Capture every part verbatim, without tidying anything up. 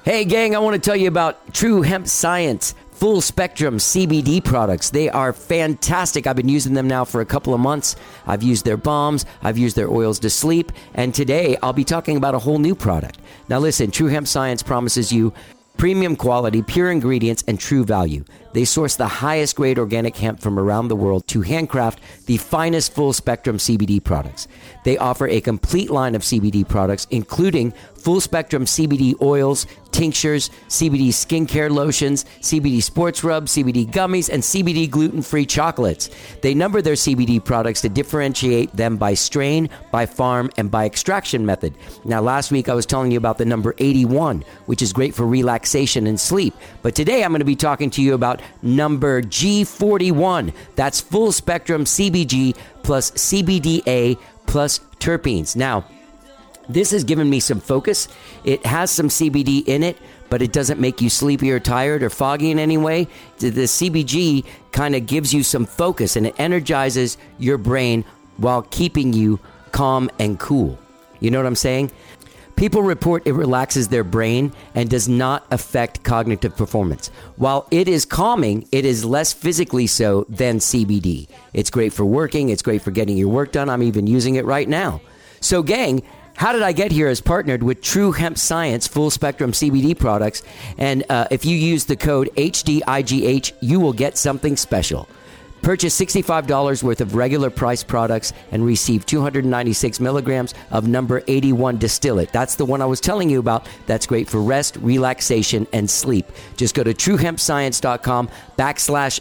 Hey, gang, I want to tell you about True Hemp Science full spectrum C B D products. They are fantastic. I've been using them now for a couple of months. I've used their balms, I've used their oils to sleep, and today I'll be talking about a whole new product. Now listen, True Hemp Science promises you premium quality, pure ingredients, and true value. They source the highest grade organic hemp from around the world to handcraft the finest full spectrum C B D products. They offer a complete line of C B D products, including full spectrum C B D oils, tinctures, C B D skincare lotions, C B D sports rubs, C B D gummies, and C B D gluten-free chocolates. They number their C B D products to differentiate them by strain, by farm, and by extraction method. Now, last week I was telling you about the number eighty-one, which is great for relaxation and sleep. But today I'm going to be talking to you about number G forty-one. That's full spectrum C B G plus C B D A plus terpenes. Now, this has given me some focus. It has some C B D in it, but it doesn't make you sleepy or tired or foggy in any way. The C B G kind of gives you some focus, and it energizes your brain while keeping you calm and cool. You know what I'm saying? People report it relaxes their brain and does not affect cognitive performance. While it is calming, it is less physically so than C B D. It's great for working. It's great for getting your work done. I'm even using it right now. So, gang, How Did I Get Here is partnered with True Hemp Science full spectrum C B D products. And uh, if you use the code H D I G H, you will get something special. Purchase sixty-five dollars worth of regular price products and receive two hundred ninety-six milligrams of number eighty-one distillate. That's the one I was telling you about. That's great for rest, relaxation, and sleep. Just go to truehempscience.com backslash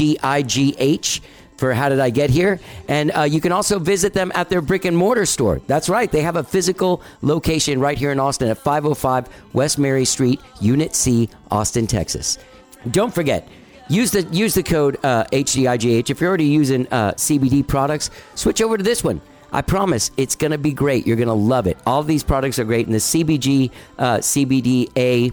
HDIGH for How Did I Get Here? And uh, you can also visit them at their brick and mortar store. That's right. They have a physical location right here in Austin at five oh five West Mary Street, Unit C, Austin, Texas. Don't forget, Use the use the code uh, H D I G H. If you're already using uh, C B D products, switch over to this one. I promise it's going to be great. You're going to love it. All of these products are great, and the C B G, uh, C B D A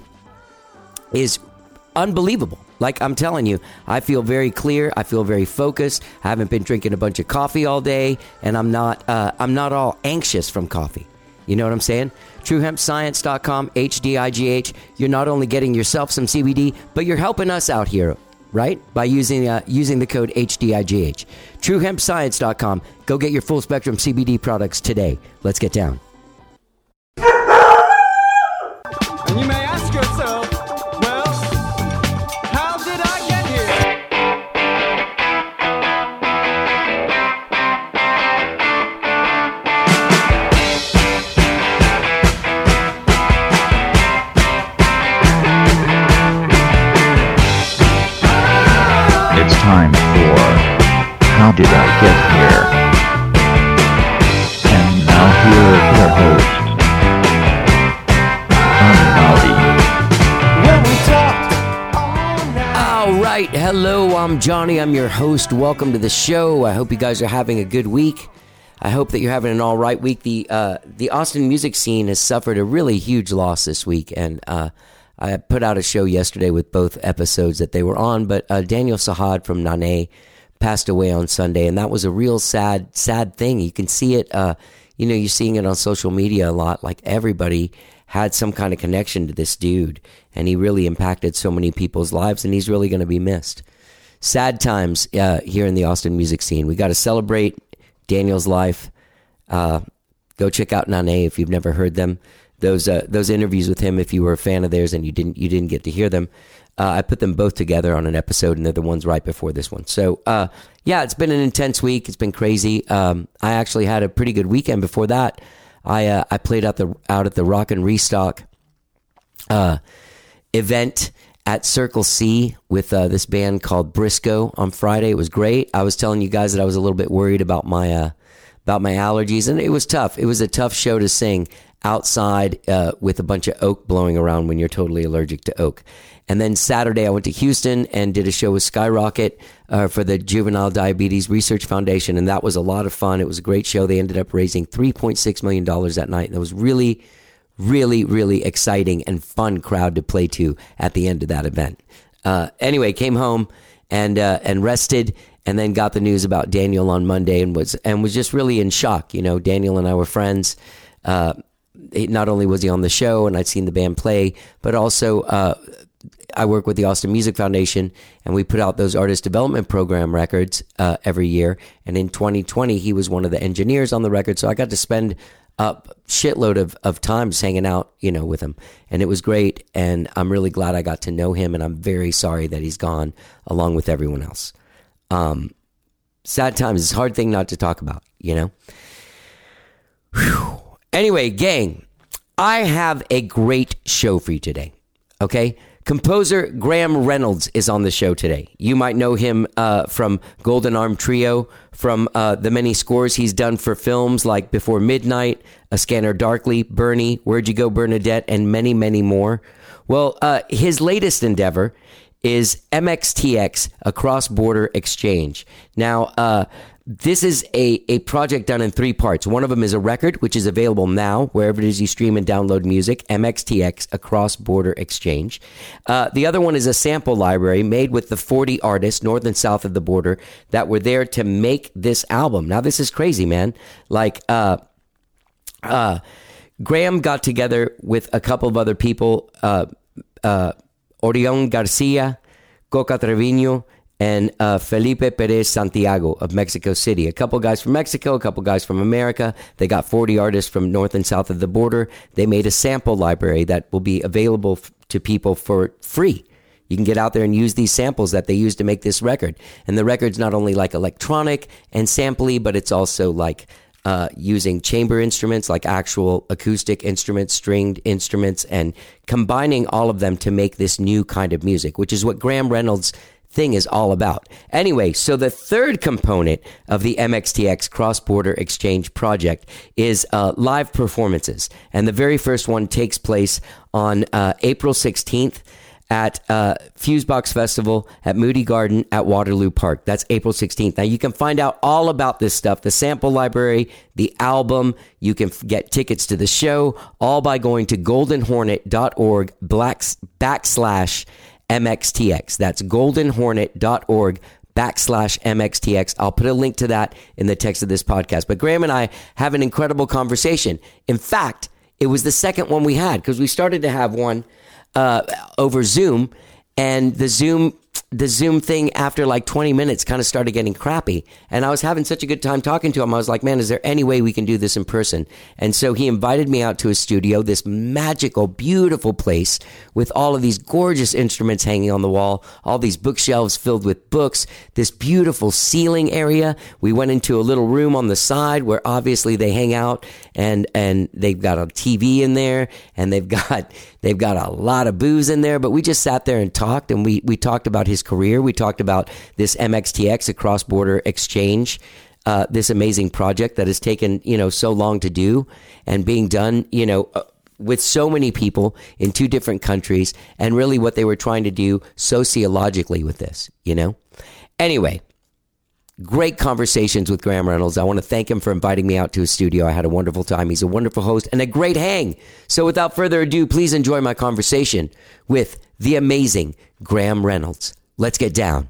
is unbelievable. Like I'm telling you, I feel very clear. I feel very focused. I haven't been drinking a bunch of coffee all day, and I'm not uh, I'm not all anxious from coffee. You know what I'm saying? true hemp science dot com, H D I G H. You're not only getting yourself some C B D, but you're helping us out here. Right? By using uh, using the code H D I G H. true hemp science dot com. Go get your full spectrum C B D products today. Let's get down. And you may ask yourself, well, how did I get here? It's time for How Did I Get Here? And now here is your host, Johnny Maldi. When we talked all night. All right. Hello, I'm Johnny. I'm your host. Welcome to the show. I hope you guys are having a good week. I hope that you're having an all right week. The uh, the Austin music scene has suffered a really huge loss this week, and uh, I put out a show yesterday with both episodes that they were on, but uh, Daniel Sahad from Nane passed away on Sunday, and that was a real sad, sad thing. You can see it, uh, you know, you're seeing it on social media a lot, like everybody had some kind of connection to this dude, and he really impacted so many people's lives, and he's really going to be missed. Sad times uh, here in the Austin music scene. We got to celebrate Daniel's life. Uh, go check out Nane if you've never heard them. Those uh, those interviews with him, if you were a fan of theirs and you didn't you didn't get to hear them, uh, I put them both together on an episode, and they're the ones right before this one. So, uh, yeah, it's been an intense week. It's been crazy. Um, I actually had a pretty good weekend before that. I uh, I played out the out at the Rock and Restock uh, event at Circle C with uh, this band called Briscoe on Friday. It was great. I was telling you guys that I was a little bit worried about my uh, about my allergies, and it was tough. It was a tough show to sing outside uh, with a bunch of oak blowing around when you're totally allergic to oak. And then Saturday, I went to Houston and did a show with Skyrocket uh, for the Juvenile Diabetes Research Foundation, and that was a lot of fun. It was a great show. They ended up raising three point six million dollars that night, and it was really, really, really exciting and fun crowd to play to at the end of that event. Uh, anyway, came home and uh, and rested, and then got the news about Daniel on Monday, and was and was just really in shock. You know, Daniel and I were friends. Uh, he, not only was he on the show and I'd seen the band play, but also uh, I work with the Austin Music Foundation, and we put out those artist development program records uh, every year. And in twenty twenty, he was one of the engineers on the record. So I got to spend a shitload of, of times hanging out, you know, with him. And it was great. And I'm really glad I got to know him. And I'm very sorry that he's gone along with everyone else. Um, sad times. It's a hard thing not to talk about, you know? Whew. Anyway, gang, I have a great show for you today. Okay? Composer Graham Reynolds is on the show today. You might know him uh, from Golden Arm Trio, from uh, the many scores he's done for films like Before Midnight, A Scanner Darkly, Bernie, Where'd You Go, Bernadette, and many, many more. Well, uh, his latest endeavor is M X T X, a cross-border exchange. Now, uh, this is a, a project done in three parts. One of them is a record, which is available now, wherever it is you stream and download music, M X T X, a cross-border exchange. Uh, the other one is a sample library made with the forty artists, north and south of the border, that were there to make this album. Now, this is crazy, man. Like, uh, uh, Graham got together with a couple of other people, uh, uh, Orion Garcia, Coca Trevino, and uh, Felipe Perez Santiago of Mexico City. A couple guys from Mexico, a couple guys from America. They got forty artists from north and south of the border. They made a sample library that will be available f- to people for free. You can get out there and use these samples that they used to make this record. And the record's not only like electronic and sampley, but it's also like uh, using chamber instruments, like actual acoustic instruments, stringed instruments, and combining all of them to make this new kind of music, which is what Graham Reynolds' thing is all about. Anyway, so the third component of the M X T X cross-border exchange project is uh, live performances. And the very first one takes place on uh, April sixteenth at uh, Fusebox Festival at Moody Garden at Waterloo Park. That's April sixteenth. Now, you can find out all about this stuff, the sample library, the album. You can f- get tickets to the show, all by going to goldenhornet.org backslash M X T X. That's goldenhornet.org backslash M X T X. I'll put a link to that in the text of this podcast. But Graham and I have an incredible conversation. In fact, it was the second one we had, because we started to have one uh, over Zoom, and the Zoom the Zoom thing after like twenty minutes kind of started getting crappy. And I was having such a good time talking to him. I was like, man, is there any way we can do this in person? And so he invited me out to his studio, this magical, beautiful place with all of these gorgeous instruments hanging on the wall, all these bookshelves filled with books, this beautiful ceiling area. We went into a little room on the side where obviously they hang out, and, and they've got a T V in there, and they've got, they've got a lot of booze in there, but we just sat there and talked, and we, we talked about his career. We talked about this M X T X, a cross-border exchange, uh, this amazing project that has taken, you know, so long to do and being done, you know, uh, with so many people in two different countries, and really what they were trying to do sociologically with this, you know? Anyway, great conversations with Graham Reynolds. I want to thank him for inviting me out to his studio. I had a wonderful time. He's a wonderful host and a great hang. So without further ado, please enjoy my conversation with the amazing Graham Reynolds. Let's get down.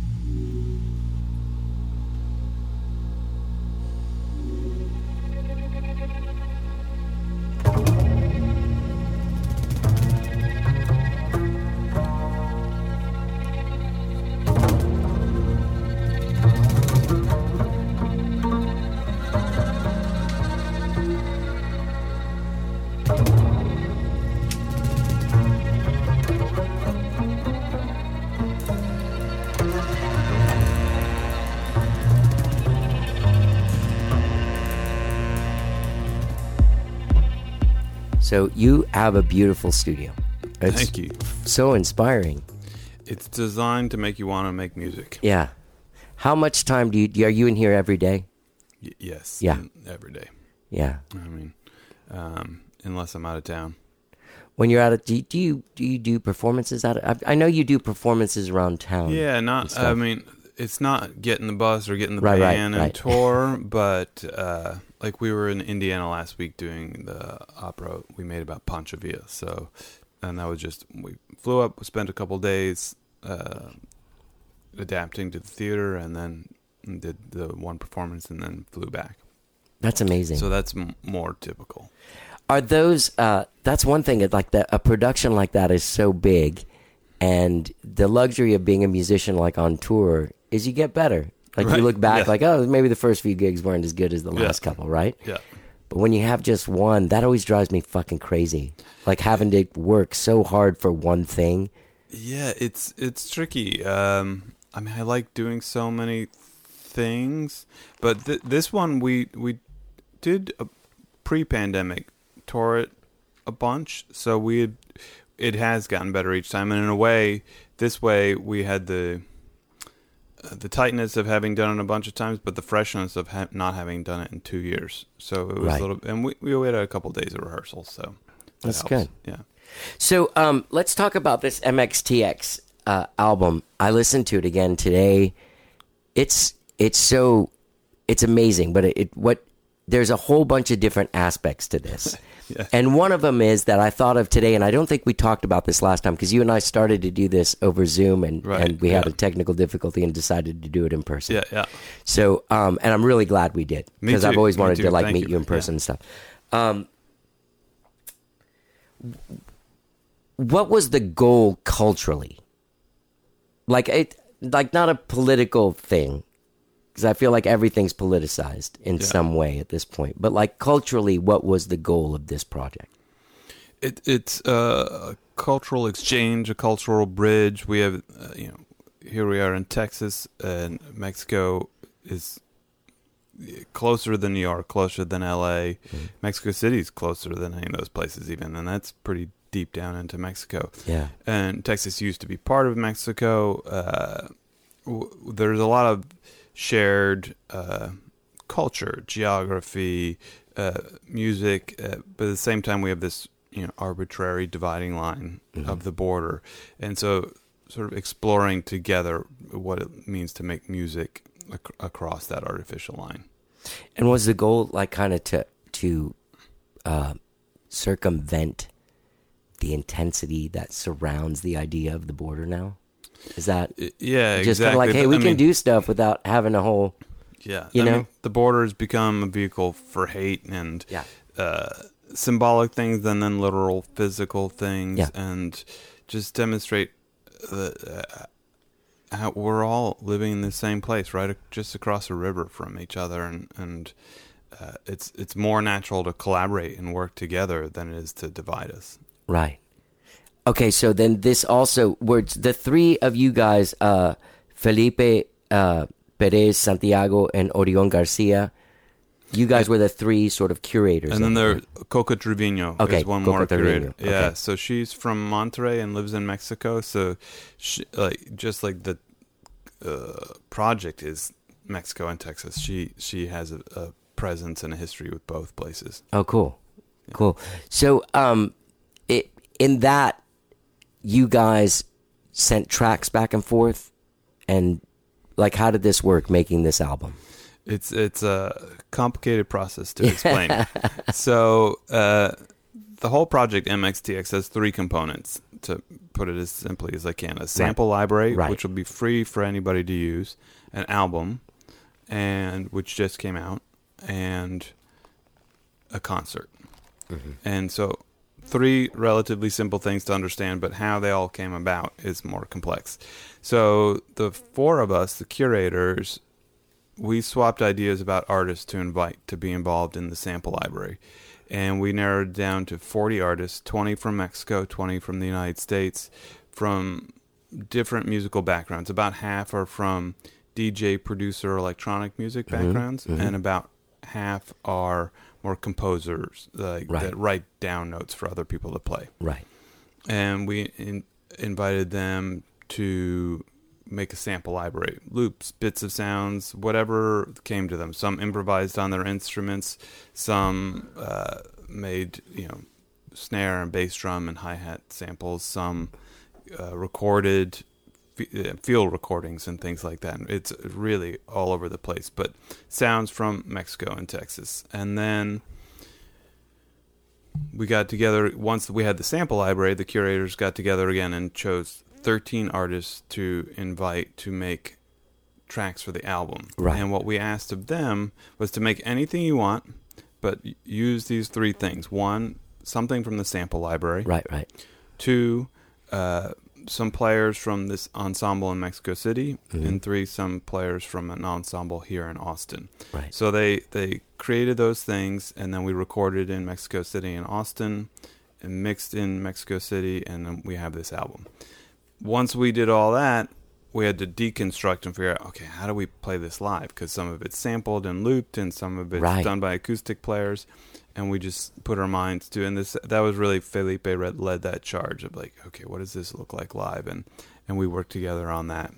So you have a beautiful studio. It's Thank you. So inspiring. It's designed to make you want to make music. Yeah. How much time do you, are you in here every day? Y- yes. Yeah. Every day. Yeah. I mean, um, unless I'm out of town. When you're out of, do you do you do, you do performances out of, I know you do performances around town. Yeah, not, I mean, it's not getting the bus or getting the Right, right, band and right. tour, but uh, like we were in Indiana last week doing the opera we made about Pancho Villa. So, and that was just, we flew up, spent a couple days uh, adapting to the theater, and then did the one performance and then flew back. That's amazing. So that's m- more typical. Are those? Uh, that's one thing. It like that. A production like that is so big, and the luxury of being a musician like on tour is you get better. Like Right. you look back, Yeah. like oh, maybe the first few gigs weren't as good as the Yeah. last couple, right? Yeah. But when you have just one, that always drives me fucking crazy. Like having to work so hard for one thing. Yeah, it's it's tricky. Um, I mean, I like doing so many things, but th- this one we we did a pre-pandemic tour it a bunch, so we had, it has gotten better each time. And in a way, this way we had the uh, the tightness of having done it a bunch of times, but the freshness of ha- not having done it in two years. So it was Right. a little, and we we had a couple days of rehearsal, so that That's helps. good. Yeah. So um, let's talk about this M X T X uh, album. I listened to it again today. It's it's so it's amazing, but it, it what there's a whole bunch of different aspects to this. Yeah. And one of them is that I thought of today, and I don't think we talked about this last time because you and I started to do this over Zoom, and, Right, and we had yeah. a technical difficulty and decided to do it in person. Yeah, yeah. So, um, and I'm really glad we did Me because I've too, always me wanted too. to like Thank meet you. you in person Yeah. and stuff. Um, what was the goal culturally? Like it, like not a political thing, because I feel like everything's politicized in Yeah. some way at this point. But like culturally, what was the goal of this project? It, it's uh, a cultural exchange, a cultural bridge. We have, uh, you know, here we are in Texas, and Mexico is closer than New York, closer than L A. Mm-hmm. Mexico City is closer than any of those places, even, and that's pretty deep down into Mexico. Yeah. And Texas used to be part of Mexico. Uh, w- there's a lot of shared uh, culture, geography, uh, music, uh, but at the same time, we have this, you know, arbitrary dividing line Mm-hmm. of the border, and so sort of exploring together what it means to make music ac- across that artificial line. And was the goal like kind of to to uh, circumvent the intensity that surrounds the idea of the border now? Is that I- Yeah, just exactly. kind of like, hey, we I can mean, do stuff without having a whole, Yeah, you I know? mean, the border has become a vehicle for hate and Yeah. uh, symbolic things, and then literal physical things, Yeah. and just demonstrate that uh, how we're all living in the same place, right, just across a river from each other, and and uh, it's it's more natural to collaborate and work together than it is to divide us. right? Okay, so then this also, were the three of you guys, uh, Felipe, uh, Perez, Santiago, and Orion Garcia, you guys were the three sort of curators. And then of it, there, right? Coca Trevino Okay, is one Coca more Trevino, curator. Yeah, okay. so she's from Monterrey and lives in Mexico. So, she, like, just like the uh, project is Mexico and Texas, she she has a, a presence and a history with both places. Oh, cool, cool. So, um, it in that you guys sent tracks back and forth, and like, how did this work making this album? It's it's a complicated process to explain. So uh, the whole project M X T X has three components, to put it as simply as I can. A sample library, Right. which will be free for anybody to use, an album, and which just came out, and a concert. And so three relatively simple things to understand, but how they all came about is more complex. So the four of us, the curators, we swapped ideas about artists to invite to be involved in the sample library. And we narrowed it down to forty artists, twenty from Mexico, twenty from the United States, from different musical backgrounds. About half are from D J, producer, electronic music backgrounds, and about half are more composers, like Right. that write down notes for other people to play. Right. And we in, invited them to make a sample library, loops, bits of sounds, whatever came to them. Some improvised on their instruments, some uh, made, you know, snare and bass drum and hi-hat samples, some uh, recorded f- field recordings and things like that. It's really all over the place, but sounds from Mexico and Texas. And then we got together, once we had the sample library, the curators got together again and chose thirteen artists to invite to make tracks for the album. Right. And what we asked of them was to make anything you want, but y- use these three things. One, something from the sample library. Right, right. Two, uh, some players from this ensemble in Mexico City, Mm-hmm. and three, some players from an ensemble here in Austin. Right. So they they created those things, and then we recorded in Mexico City and Austin, and mixed in Mexico City, and then we have this album. Once we did all that, we had to deconstruct and figure out, okay, how do we play this live? Because some of it's sampled and looped, and some of it's Right. done by acoustic players. And we just put our minds to, and this that was really Felipe Red led that charge of like, okay, what does this look like live? And and we worked together on that.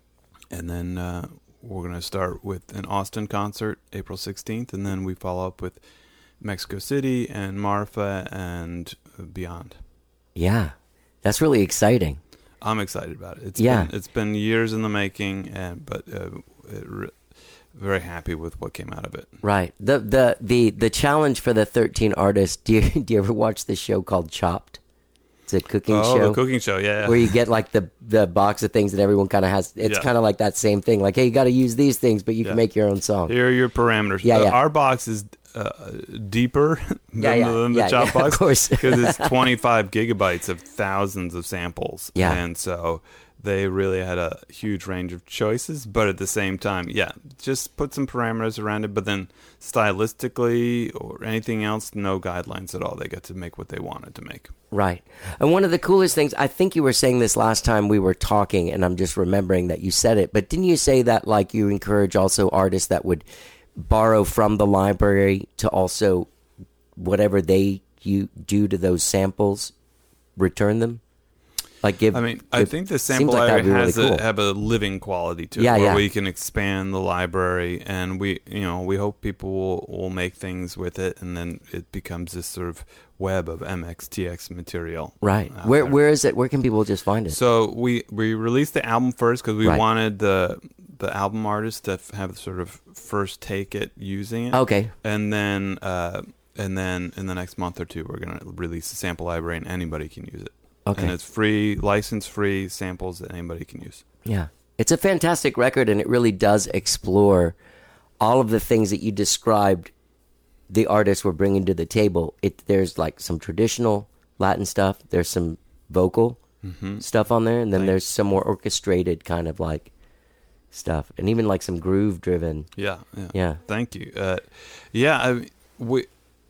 And then uh, we're gonna start with an Austin concert April sixteenth, and then we follow up with Mexico City and Marfa and beyond. Yeah, that's really exciting. I'm excited about it. It's Yeah. been, it's been years in the making, and but uh, it re- very happy with what came out of it. Right. The the the the challenge for the thirteen artists. Do you do you ever watch this show called Chopped? It's a cooking Oh, show the cooking show, yeah. where you get like the the box of things that everyone kind of has. It's Yeah. kind of like that same thing. Like, hey, you got to use these things, but you Yeah. can make your own song. Here are your parameters. Yeah, Uh, yeah. Our box is uh, deeper than, Yeah, yeah, the, than the yeah, chop yeah, box, of course. because it's twenty-five gigabytes of thousands of samples. Yeah. And so they really had a huge range of choices, but at the same time, yeah, just put some parameters around it, but then stylistically or anything else, no guidelines at all. They got to make what they wanted to make. Right. And one of the coolest things, I think you were saying this last time we were talking, and I'm just remembering that you said it, but didn't you say that like you encourage also artists that would borrow from the library to also whatever they you do to those samples, return them? Like give. I mean, I give- think the seems sample like that'd library be has really a, cool. have a living quality to it, Yeah, where yeah. we can expand the library, and we, you know, we hope people will, will make things with it, and then it becomes this sort of web of M X T X material. Right. out Where there. where is it? Where can people just find it? So we we released the album first because we Right. wanted the the album artist to f- have sort of first take at using it. Okay. And then uh, and then in the next month or two, we're gonna release the sample library, and anybody can use it. Okay. And it's free, license-free samples that anybody can use. Yeah. It's a fantastic record, and it really does explore all of the things that you described the artists were bringing to the table. It There's like some traditional Latin stuff. There's some vocal stuff on there, and then Thanks. there's some more orchestrated kind of like stuff, and even like some groove-driven. Yeah, yeah. Yeah. Thank you. Uh, yeah, I, we.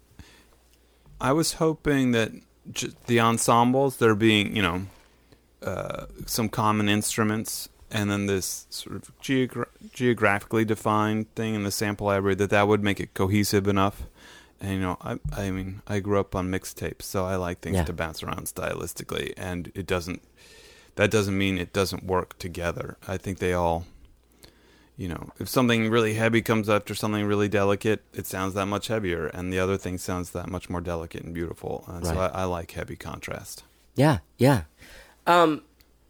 I was hoping that j- the ensembles, there being, you know, uh, some common instruments, and then this sort of geogra- geographically defined thing in the sample library, that that would make it cohesive enough. And, you know, I, I mean, I grew up on mixtapes, so I like things Yeah. to bounce around stylistically, and it doesn't. That doesn't mean it doesn't work together. I think they all. You know, if something really heavy comes after something really delicate, it sounds that much heavier, and the other thing sounds that much more delicate and beautiful. And so Right. I, I like heavy contrast. Yeah, yeah. Um,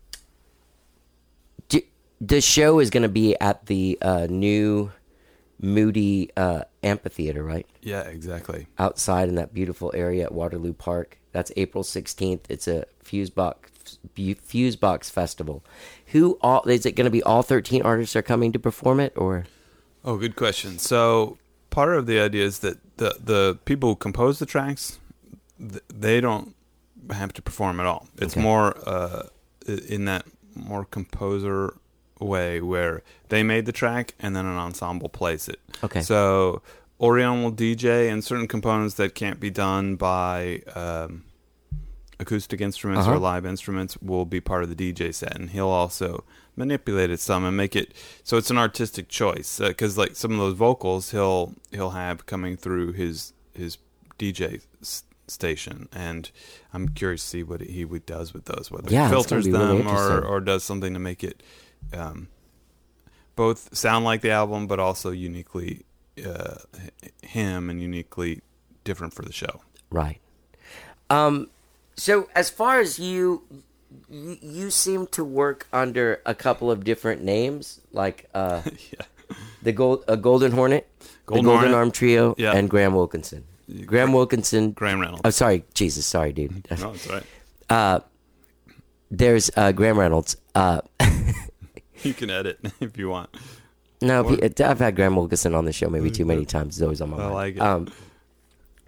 d- the show is going to be at the uh, new Moody uh, Amphitheater, right? Yeah, exactly. Outside in that beautiful area at Waterloo Park. That's April sixteenth. It's a Fusebox Fusebox Festival. Who all is it going to be? All thirteen artists are coming to perform it, or Oh, good question. So part of the idea is that the the people who compose the tracks, th- they don't have to perform at all. It's Okay. more uh, i- in that more composer way where they made the track and then an ensemble plays it. Okay. So Orion will D J, and certain components that can't be done by um, acoustic instruments Uh-huh. or live instruments will be part of the D J set, and he'll also manipulate it some and make it so it's an artistic choice. Because like some of those vocals, he'll he'll have coming through his his D J s- station, and I'm curious to see what he would does with those, whether Yeah, he that's gonna filters be really them or interesting. or does something to make it um, both sound like the album, but also uniquely uh, h- him and uniquely different for the show. right? Um, so as far as you, you, you seem to work under a couple of different names, like uh, Yeah. the gold, a Golden Hornet, Golden the Golden Hornet. Arm Trio, Yeah. and Graham Wilkinson. Graham Wilkinson. Graham Reynolds. Oh, sorry, Jesus, sorry, dude. No, that's right. There's uh, Graham Reynolds. Uh, You can edit if you want. no, What? P- I've had Graham Wilkinson on the show maybe too many times. It's always on my I mind. like it. Um,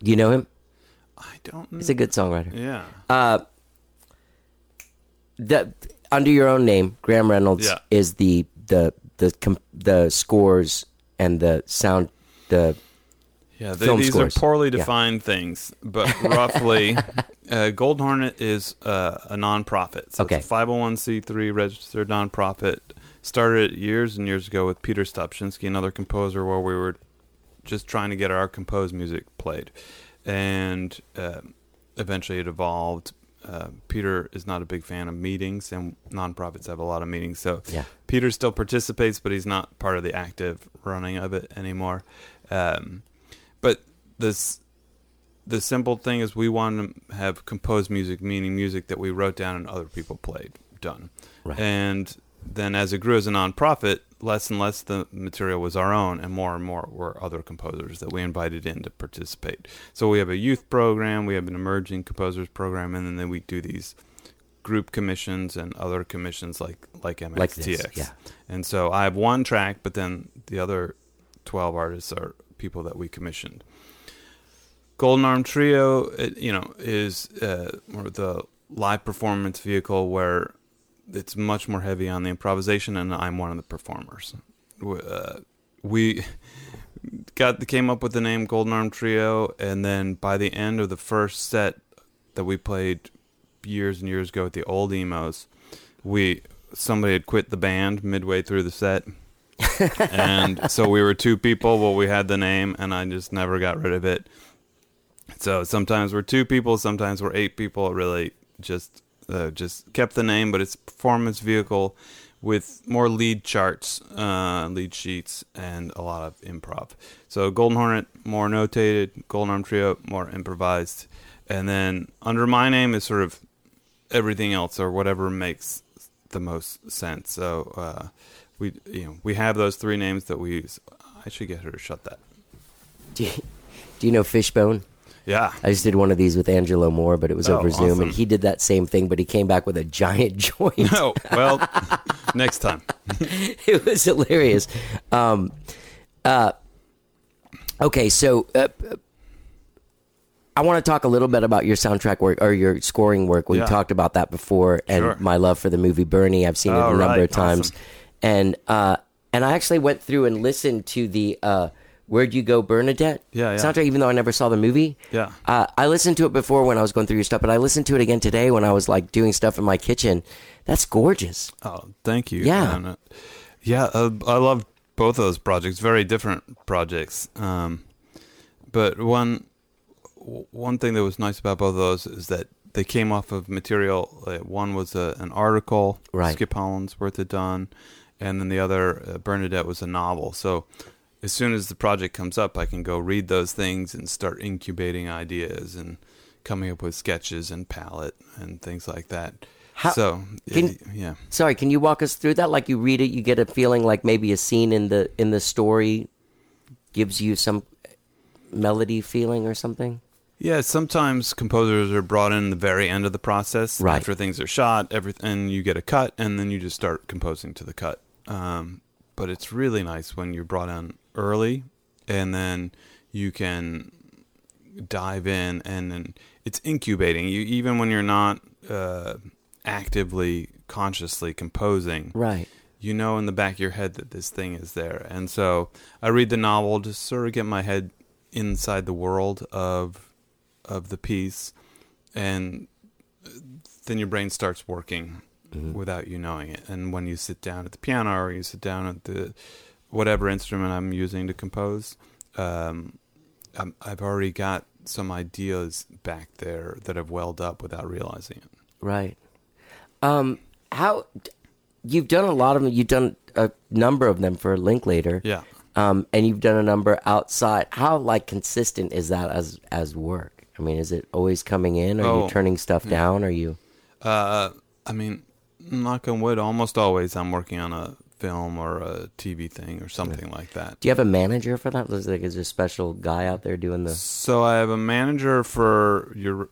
Do you know him? I don't know. He's a good songwriter. Yeah. Uh, the under your own name, Graham Reynolds Yeah. is the the the com- the scores and the sound the Yeah, they, film these scores. are poorly Yeah. defined things, but roughly, uh, Golden Hornet is uh, a nonprofit. So Okay. it's a five oh one c three registered nonprofit. Started years and years ago with Peter Stupczynski, another composer, where we were just trying to get our composed music played. And uh, eventually it evolved. Uh, Peter is not a big fan of meetings, and nonprofits have a lot of meetings. So Yeah. Peter still participates, but he's not part of the active running of it anymore. Um, but this, the simple thing is we want to have composed music, meaning music that we wrote down and other people played, done. Right. And then as it grew as a nonprofit, less and less the material was our own, and more and more were other composers that we invited in to participate. So we have a youth program, we have an emerging composers program, and then we do these group commissions and other commissions like like M X T X. Like this, yeah. And so I have one track, but then the other twelve artists are people that we commissioned. Golden Arm Trio, it, you know, is uh, more the live performance vehicle where it's much more heavy on the improvisation, and I'm one of the performers. Uh, we got came up with the name Golden Arm Trio, and then by the end of the first set that we played years and years ago at the old emos, we somebody had quit the band midway through the set. And so we were two people, well, we had the name, and I just never got rid of it. So sometimes we're two people, sometimes we're eight people. It really just uh, just kept the name, but it's a performance vehicle with more lead charts, uh, lead sheets, and a lot of improv. So Golden Hornet, more notated. Golden Arm Trio, more improvised. And then under my name is sort of everything else, or whatever makes the most sense. So uh, we, you know, we have those three names that we use. I should get her to shut that. Do you, do you know Fishbone? Yeah. I just did one of these with Angelo Moore, but it was Oh, over Zoom, awesome. and he did that same thing, but he came back with a giant joint. No, well, next time. It was hilarious. Um, uh, okay, so uh, I want to talk a little bit about your soundtrack work or your scoring work. We Yeah. talked about that before, and Sure. my love for the movie Bernie. I've seen it a Oh, number right. of times, Awesome. and uh, and I actually went through and listened to the uh, "Where'd You Go, Bernadette" Yeah, yeah. soundtrack, even though I never saw the movie. Yeah. Uh, I listened to it before when I was going through your stuff, but I listened to it again today when I was like doing stuff in my kitchen. That's gorgeous. Oh, thank you. Yeah. And, uh, yeah, uh, I love both of those projects. Very different projects. Um, but one one thing that was nice about both of those is that they came off of material. Uh, one was a, an article Right. Skip Hollandsworth had done, and then the other, uh, Bernadette, was a novel. So as soon as the project comes up, I can go read those things and start incubating ideas and coming up with sketches and palette and things like that. How- so, can- it- yeah. Sorry, can you walk us through that? Like you read it, you get a feeling like maybe a scene in the in the story gives you some melody feeling or something. Yeah, sometimes composers are brought in the very end of the process. Right. After things are shot, everything, you get a cut, and then you just start composing to the cut. Um, but it's really nice when you're brought in early, and then you can dive in, and then it's incubating. You even when you're not uh, actively, consciously composing, Right. you know in the back of your head that this thing is there. And so I read the novel to sort of get my head inside the world of of the piece, and then your brain starts working Mm-hmm. without you knowing it. And when you sit down at the piano, or you sit down at the whatever instrument I'm using to compose, um, I'm, I've already got some ideas back there that have welled up without realizing it. Right. Um, how you've done a lot of them. You've done a number of them for Linklater. Yeah. Um, and you've done a number outside. How like consistent is that as as work? I mean, is it always coming in? Are Oh, you turning stuff down? Are you? Uh, I mean, knock on wood, almost always I'm working on a film or a T V thing or something like that. Do you have a manager for that? Is like is there a special guy out there doing the? So I have a manager for your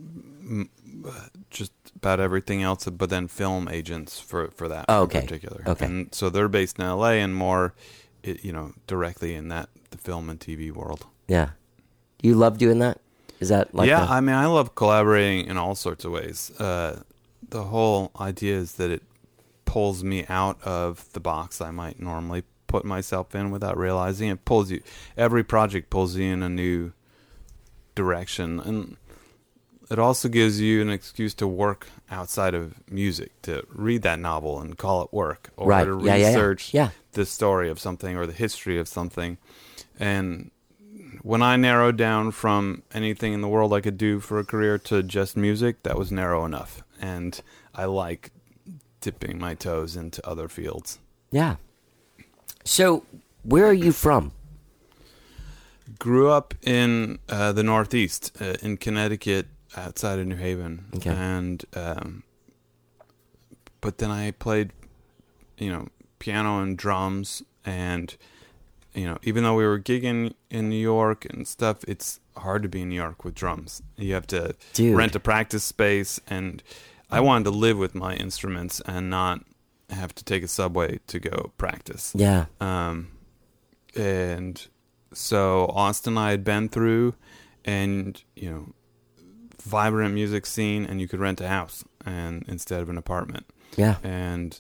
m- just about everything else, but then film agents for for that Oh, in okay. particular. Okay. And so they're based in L A and more, it, you know, directly in that the film and T V world. Yeah. Do you love doing that? Is that like yeah, the- I mean, I love collaborating in all sorts of ways. Uh, the whole idea is that it pulls me out of the box I might normally put myself in without realizing. It pulls you. Every project pulls you in a new direction, and it also gives you an excuse to work outside of music, to read that novel and call it work, or Right. to Yeah, yeah, yeah. research Yeah. the story of something or the history of something. And when I narrowed down from anything in the world I could do for a career to just music, that was narrow enough. And I like dipping my toes into other fields. Yeah. So, where are you from? Grew up in uh, the Northeast, uh, in Connecticut, outside of New Haven. Okay. And, um, but then I played, you know, piano and drums, and, you know, even though we were gigging in New York and stuff, it's hard to be in New York with drums. You have to Dude. rent a practice space, and I wanted to live with my instruments and not have to take a subway to go practice. Yeah. Um, and so Austin I had been through, and, you know, vibrant music scene, and you could rent a house and instead of an apartment. Yeah. And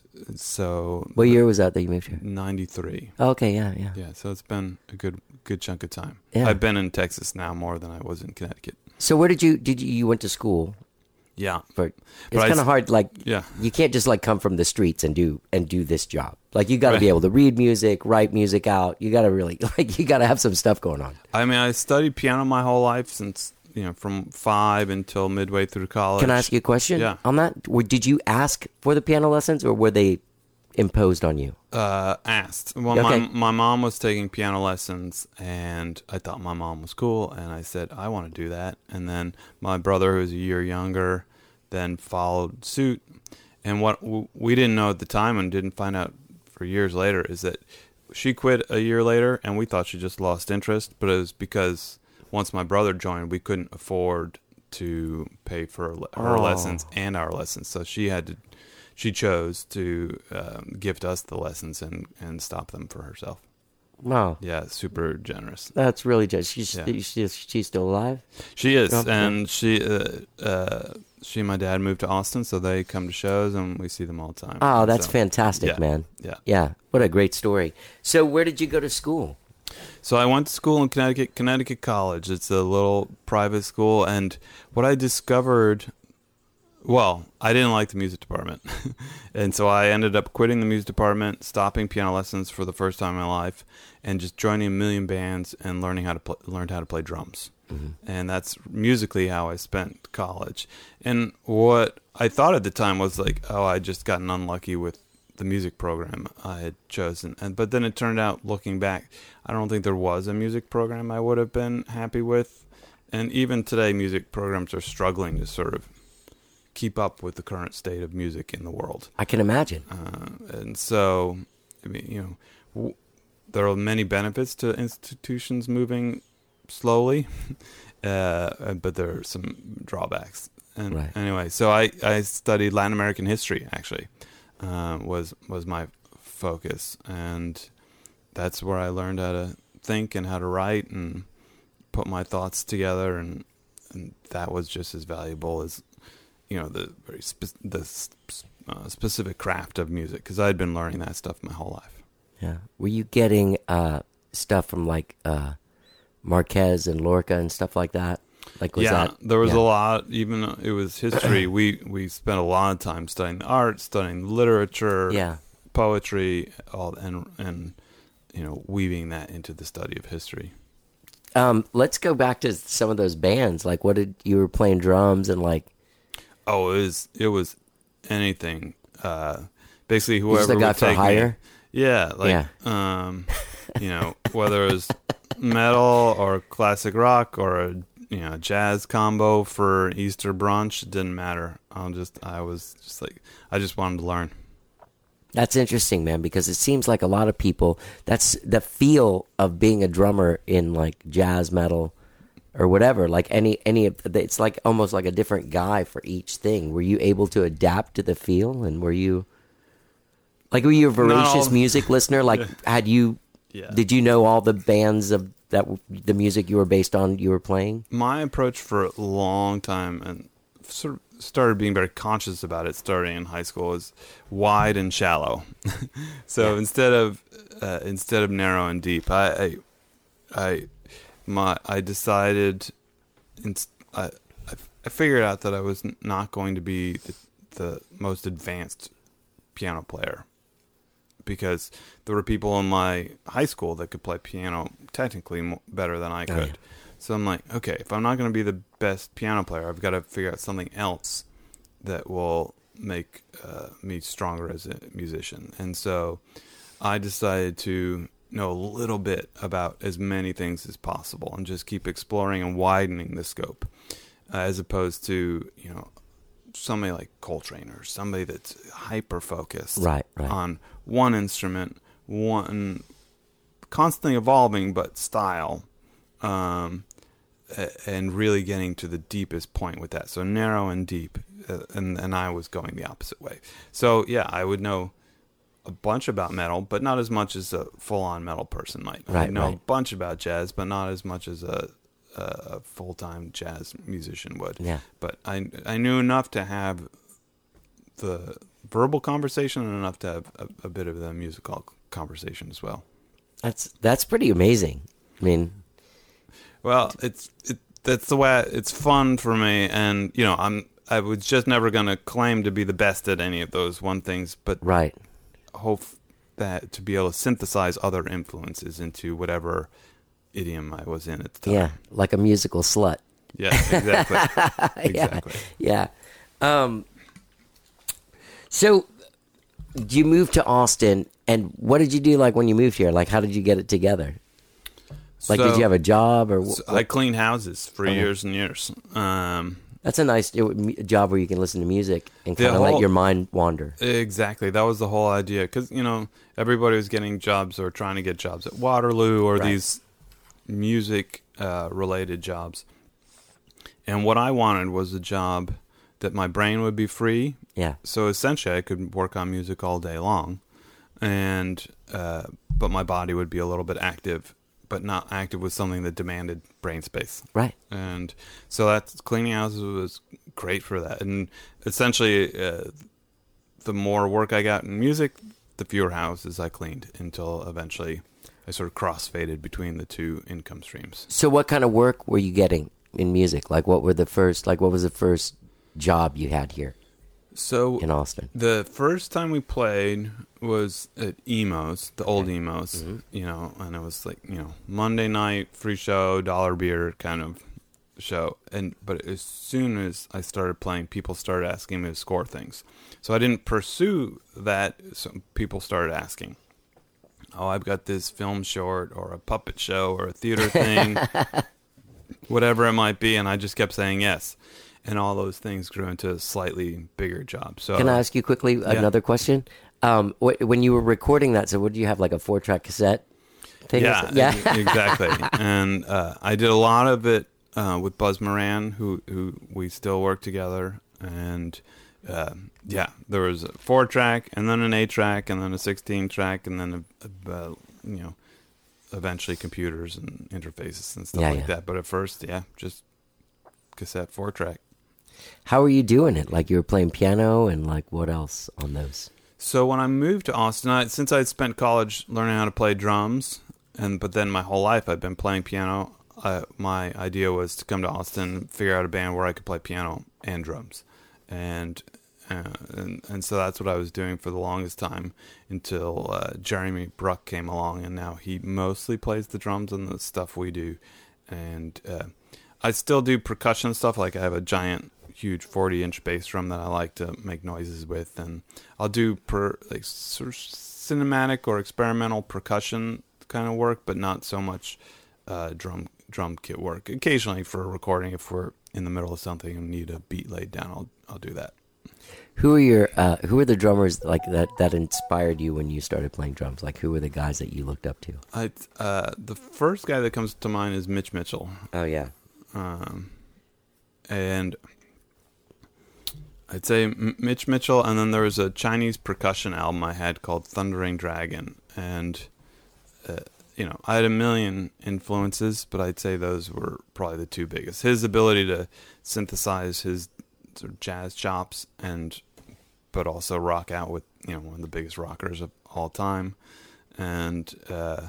so What year was that that you moved here? ninety-three. Oh, okay, yeah, yeah. Yeah, so it's been a good good chunk of time. Yeah. I've been in Texas now more than I was in Connecticut. So where did you did you, you went to school? Yeah. For it's But I kind of s- hard. Like, Yeah. you can't just like come from the streets and do and do this job. Like, you got to be Right. able to read music, write music out. You got to really like you got to have some stuff going on. I mean, I studied piano my whole life since, you know, from five until midway through college. Can I ask you a question? Yeah. On that, Or did you ask for the piano lessons, or were they imposed on you? Uh, asked. Well, Okay. my my mom was taking piano lessons, and I thought my mom was cool, and I said I want to do that. And then my brother, who was a year younger, then followed suit. And what w- we didn't know at the time, and didn't find out for years later, is that she quit a year later, and we thought she just lost interest, but it was because once my brother joined, we couldn't afford to pay for her Oh. lessons and our lessons, so she had to. She chose to um, gift us the lessons and, and stop them for herself. Wow, Yeah, super generous. that's really just she's Yeah. she's, she's still alive. She is, Yeah, yeah. and she uh, uh, she and my dad moved to Austin, so they come to shows and we see them all the time. Oh, that's So, fantastic, yeah, man. Yeah. Yeah, what a great story. So, where did you go to school? So I went to school in Connecticut, Connecticut College. It's a little private school, and what I discovered. Well, I didn't like the music department, and so I ended up quitting the music department, stopping piano lessons for the first time in my life, and just joining a million bands and learning how to play, learned how to play drums. And that's musically how I spent college. And what I thought at the time was like, oh, I just gotten unlucky with the music program I had chosen. And but then it turned out, looking back, I don't think there was a music program I would have been happy with. And even today, music programs are struggling to sort of keep up with the current state of music in the world. I can imagine. Uh, and so, I mean, you know, w- there are many benefits to institutions moving slowly, uh, but there are some drawbacks. And Right. anyway, so I, I studied Latin American history, actually, uh, was was my focus. And that's where I learned how to think and how to write and put my thoughts together. And, and that was just as valuable as, you know, the very spe- the sp- uh, specific craft of music, because I'd been learning that stuff my whole life. Yeah. Were you getting uh, stuff from like uh, Marquez and Lorca and stuff like that? Like, was yeah, that? there was yeah. a lot. Even though it was history, we we spent a lot of time studying the art, studying literature, Yeah. poetry, all and and you know, weaving that into the study of history. Um, let's go back to some of those bands. Like, what did you were playing drums and like? Oh, it was it was anything. Uh, basically, You whoever just a guy would for take hire? me. Yeah, like Yeah. um, you know, whether it was metal or classic rock or a you know jazz combo for Easter brunch, it didn't matter. I'll just I was just like I just wanted to learn. That's interesting, man, because it seems like a lot of people, that's the feel of being a drummer in like jazz, metal, or whatever. Like any, any, it's like almost like a different guy for each thing. Were you able to adapt to the feel? And were you, like, were you a Not voracious all- music listener? Like, had you, Yeah. did you know all the bands of that w- the music you were based on you were playing? My approach for a long time, and sort of started being very conscious about it starting in high school, was wide and shallow. So Yeah. instead of uh, instead of narrow and deep, I I I, my, I decided, in, I I I figured out that I was n- not going to be the, the most advanced piano player, because there were people in my high school that could play piano technically mo- better than I Oh, could. yeah. So I'm like, okay, if I'm not going to be the best piano player, I've got to figure out something else that will make uh, me stronger as a musician. And so I decided to know a little bit about as many things as possible and just keep exploring and widening the scope, uh, as opposed to, you know, somebody like Coltrane or somebody that's hyper focused Right, right. on one instrument, one constantly evolving but style, um, a- and really getting to the deepest point with that. So narrow and deep, uh, and and I was going the opposite way. So yeah, I would know a bunch about metal, but not as much as a full-on metal person might. I Right, know right. a bunch about jazz, but not as much as a, a full-time jazz musician would. Yeah. But I I knew enough to have the verbal conversation and enough to have a, a bit of the musical conversation as well. That's that's pretty amazing. I mean, Well, it's it, that's the way I, it's fun for me, and you know, I'm I was just never going to claim to be the best at any of those one things, but right. hope that to be able to synthesize other influences into whatever idiom I was in at the time. Yeah, like a musical slut. Yes, exactly. Exactly. Yeah. Um, so, you moved to Austin, and what did you do? Like when you moved here, like how did you get it together? Like, So- did you have a job or? Wh- So I cleaned houses for Okay. years and years. Um, That's a nice uh, mu- job where you can listen to music and The kind of let whole- your mind wander. Exactly. That was the whole idea. Because, you know, everybody was getting jobs or trying to get jobs at Waterloo or Right. these music uh, related jobs. And what I wanted was a job that my brain would be free. Yeah. So essentially, I could work on music all day long. And, uh, but my body would be a little bit active, but not active with something that demanded brain space. Right. And so that's cleaning houses was great for that. And essentially, uh, the more work I got in music, the fewer houses I cleaned until eventually I sort of cross-faded between the two income streams. So, what kind of work were you getting in music? Like, what were the first? Like, what was the first job you had here So in Austin? the first time we played was at Emos, the old Emos, you know, and it was like, you know, Monday night, free show, dollar beer kind of show. And but as soon as I started playing, people started asking me to score things. So I didn't pursue that. So people started asking, oh, I've got this film short or a puppet show or a theater thing, whatever it might be. And I just kept saying yes. And all those things grew into a slightly bigger job. So Can I ask you quickly another question? Um, wh- when you were recording that, so what do you have, like a four-track cassette thing? Yeah, yeah. e- exactly. And uh, I did a lot of it uh, with Buzz Moran, who who we still work together. And uh, yeah, there was a four track, and then an eight track, and then a sixteen track, and then a, a, a, you know, eventually computers and interfaces and stuff Yeah, like yeah. that. But at first, yeah, just cassette four track. How were you doing it? Like you were playing piano and like what else on those? So when I moved to Austin, I, since I'd spent college learning how to play drums, and but then my whole life I've been playing piano, uh, my idea was to come to Austin and figure out a band where I could play piano and drums. And, uh, and and so that's what I was doing for the longest time until uh, Jeremy Bruck came along, and now he mostly plays the drums and the stuff we do. And uh, I still do percussion stuff, like I have a giant huge forty inch bass drum that I like to make noises with, and I'll do per like sort of cinematic or experimental percussion kind of work, but not so much uh, drum drum kit work. Occasionally for a recording, if we're in the middle of something and need a beat laid down, I'll I'll do that. Who are your uh, who are the drummers like that that inspired you when you started playing drums? Like who were the guys that you looked up to? I uh, the first guy that comes to mind is Mitch Mitchell, Oh yeah. um, and I'd say M- Mitch Mitchell, and then there was a Chinese percussion album I had called Thundering Dragon, and uh, you know, I had a million influences, but I'd say those were probably the two biggest. His ability to synthesize his sort of jazz chops, and but also rock out with, you know, one of the biggest rockers of all time. And uh,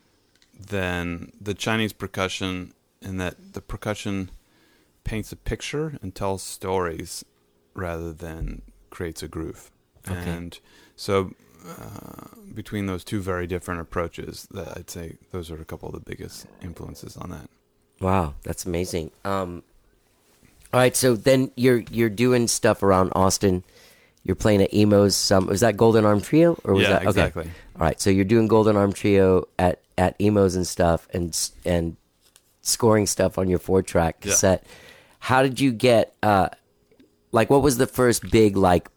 then the Chinese percussion, in that the percussion paints a picture and tells stories rather than creates a groove. Okay. And so uh, between those two very different approaches, that I'd say those are a couple of the biggest influences on that. Wow, that's amazing. Um, all right, so then you're you're doing stuff around Austin. You're playing at Emo's. Some was that Golden Arm Trio, or was yeah, that okay. exactly? All right, so you're doing Golden Arm Trio at, at Emo's and stuff, and and scoring stuff on your four track cassette. Yeah. How did you get? Uh, like, what was the first big like?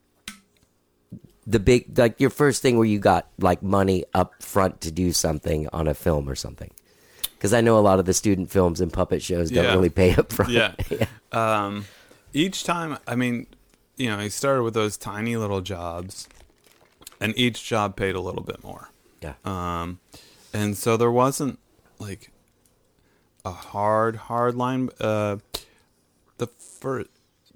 The big like your first thing where you got like money up front to do something on a film or something? Because I know a lot of the student films and puppet shows don't yeah. really pay up front. Yeah. yeah. Um, each time, I mean, you know, I started with those tiny little jobs, and each job paid a little bit more. Yeah. Um, and so there wasn't like a hard, hard line. Uh, the first,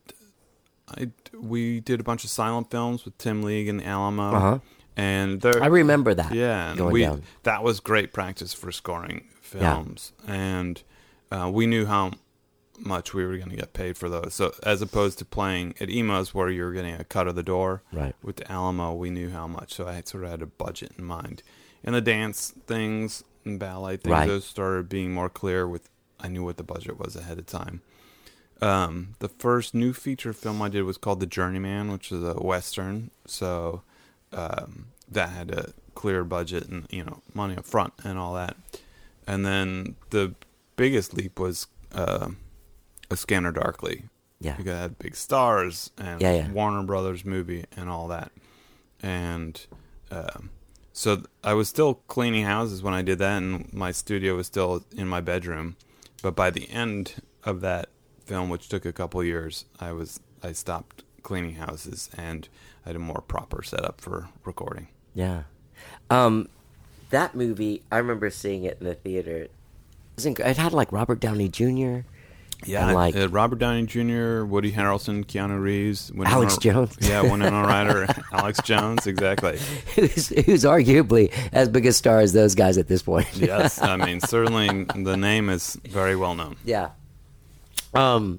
I we did a bunch of silent films with Tim League and Alamo. Uh-huh. And there, I remember that. Yeah, and going we down. that was great practice for scoring films, yeah. and uh, we knew how much we were going to get paid for those. So as opposed to playing at Emo's where you're getting a cut of the door, right. with the Alamo, we knew how much. So I had sort of had a budget in mind. And the dance things and ballet things, right. those started being more clear with, I knew what the budget was ahead of time. Um, the first new feature film I did was called The Journeyman, which is a Western. So um, that had a clear budget and, you know, money up front and all that. And then the biggest leap was uh, A Scanner Darkly. Yeah. You had big stars and yeah, yeah. Warner Brothers movie and all that. And um, so I was still cleaning houses when I did that, and my studio was still in my bedroom. But by the end of that film, which took a couple years, I was I stopped cleaning houses and I had a more proper setup for recording. Yeah. Um, that movie, I remember seeing it in the theater. It had like Robert Downey Junior Yeah, and like uh, Robert Downey Junior, Woody Harrelson, Keanu Reeves, Winona, Alex Jones. Yeah, Winona Ryder, Alex Jones, exactly. Who's, who's arguably as big a star as those guys at this point. Yes, I mean, certainly the name is very well known. Yeah. Um.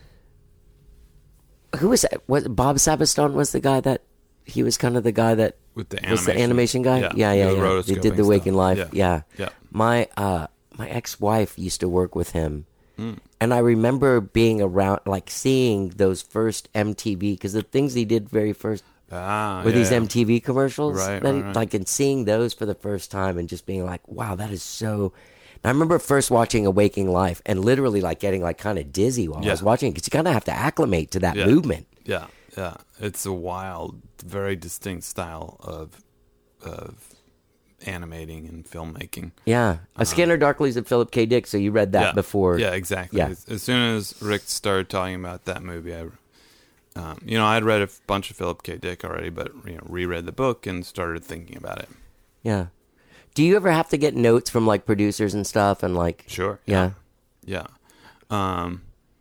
Who was that? What Bob Sabiston was the guy that he was kind of the guy that with the was animation, the animation guy. Yeah, yeah, yeah. the yeah. They did the rotoscoping Waking stuff. Life. Yeah. yeah, yeah. My uh, my ex-wife used to work with him, mm. and I remember being around, like seeing those first M T V, because the things he did very first ah, were yeah, these yeah. M T V commercials, right, that he, right, right. like, and seeing those for the first time, and just being like, wow, that is so. I remember first watching A Waking Life and literally like getting like kind of dizzy while yeah. I was watching it, because you kind of have to acclimate to that yeah. movement. Yeah, yeah. It's a wild, very distinct style of of animating and filmmaking. Yeah. A Um, Scanner Darkly's of Philip K. Dick, so you read that yeah, before. Yeah, exactly. Yeah. As, as soon as Rick started talking about that movie, I, um, you know, I'd read a bunch of Philip K. Dick already, but you know, reread the book and started thinking about it. Yeah. Do you ever have to get notes from like producers and stuff and like? Sure. Yeah. Yeah. Um,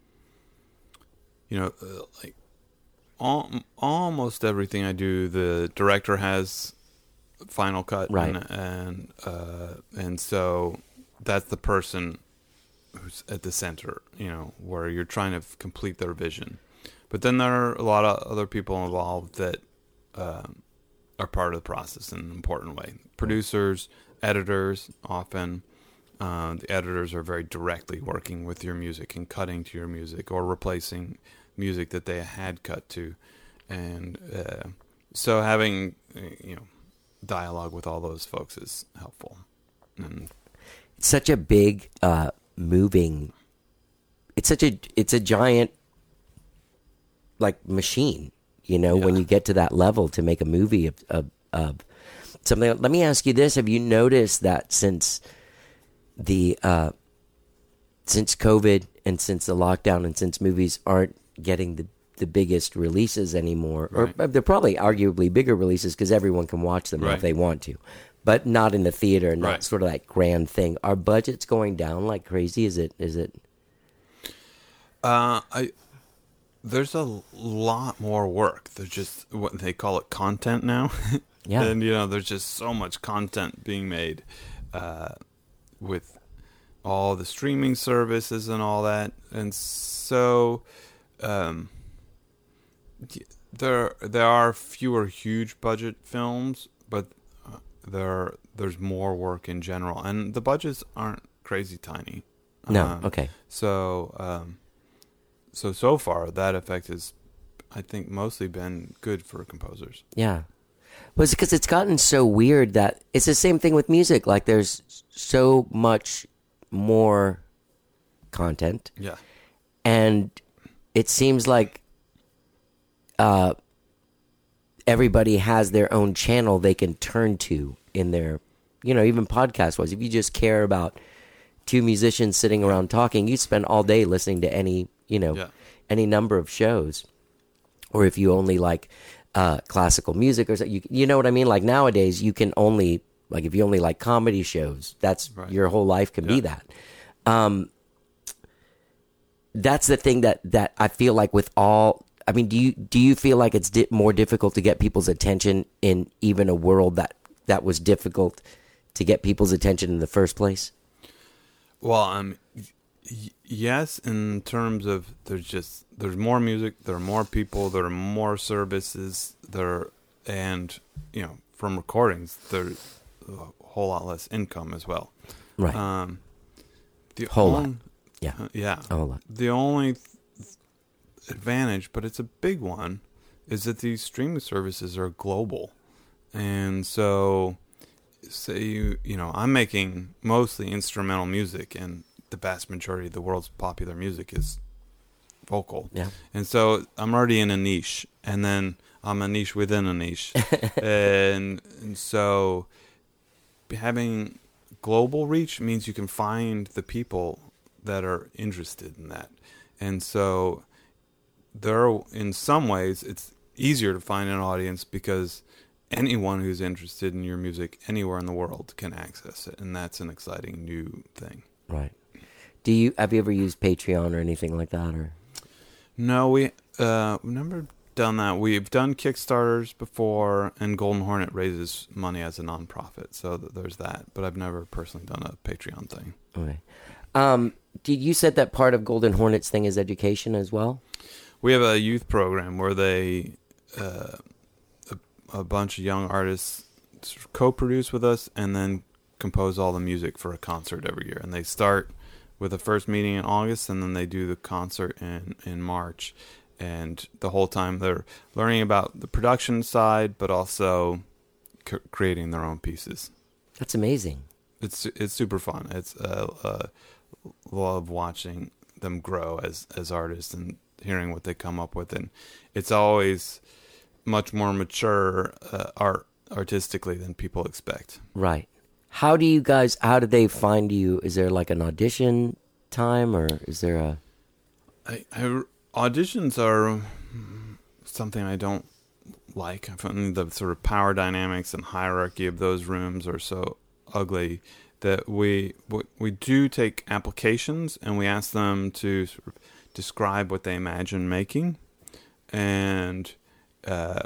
you know, uh, like all, almost everything I do, the director has final cut, right? And and, uh, and so that's the person who's at the center. You know, where you're trying to f- complete their vision, but then there are a lot of other people involved that um, are part of the process in an important way. Producers, editors, often. Uh, the editors are very directly working with your music and cutting to your music or replacing music that they had cut to. And uh, so having, uh, you know, dialogue with all those folks is helpful. And it's such a big, uh, moving, it's such a, it's a giant, like, machine, you know, yeah. when you get to that level to make a movie of, of, of something. Let me ask you this. Have you noticed that since the, uh, since COVID and since the lockdown and since movies aren't getting the, the biggest releases anymore, right. or they're probably arguably bigger releases because everyone can watch them right. if they want to. but not in the theater, not Right. sort of that grand thing. Are budgets going down like crazy? Is it? Is it? Uh, I there's a lot more work. There's just what they call it content now. Yeah. And you know, there's just so much content being made uh, with all the streaming services and all that, and so um, there there are fewer huge budget films, but uh, there there's more work in general, and the budgets aren't crazy tiny. No. Um, Okay. So, um, so so far that effect has, I think, mostly been good for composers. Yeah. Well, it's because it's gotten so weird that it's the same thing with music. Like, there's so much more content, Yeah. and it seems like uh, everybody has their own channel they can turn to in their, you know, even podcast-wise. If you just care about two musicians sitting around talking, you spend all day listening to any, you know, Yeah. any number of shows. Or if you only like uh, classical music or something, you, you know what I mean? Like nowadays, you can only, like if you only like comedy shows, that's Right. your whole life can be Yeah. that. Um, that's the thing that, that I feel like with all, I mean, do you, do you feel like it's di- more difficult to get people's attention in even a world that, that was difficult to get people's attention in the first place? Well, um, y- yes, in terms of there's just there's more music, there are more people, there are more services, there, and you know, from recordings, there's a whole lot less income as well. Right. Um, the Whole lot. on- Yeah. uh, yeah. A whole lot. The only th- advantage, but it's a big one, is that these streaming services are global, and so say you you know I'm making mostly instrumental music, and the vast majority of the world's popular music is vocal. Yeah. And so I'm already in a niche, and then I'm a niche within a niche, and and so having global reach means you can find the people that are interested in that, and so there are, in some ways it's easier to find an audience because anyone who's interested in your music anywhere in the world can access it, and that's an exciting new thing. Right. Do you, have you ever used Patreon or anything like that, or? No, we uh, we've never done that. We've done Kickstarters before, and Golden Hornet raises money as a nonprofit, so th- there's that. But I've never personally done a Patreon thing. Okay. Um, did you said that part of Golden Hornet's thing is education as well? We have a youth program where they uh, a, a bunch of young artists co-produce with us, and then compose all the music for a concert every year. And they start with the first meeting in August, and then they do the concert in, in March. And the whole time they're learning about the production side, but also c- creating their own pieces. That's amazing. It's it's super fun. It's uh, uh, love watching them grow as, as artists and hearing what they come up with. And it's always much more mature uh, art artistically than people expect. Right. How do you guys, how do they find you? Is there like an audition time, or is there a... I, I, auditions are something I don't like. I find the sort of power dynamics and hierarchy of those rooms are so ugly that we we do take applications, and we ask them to sort of describe what they imagine making, and uh,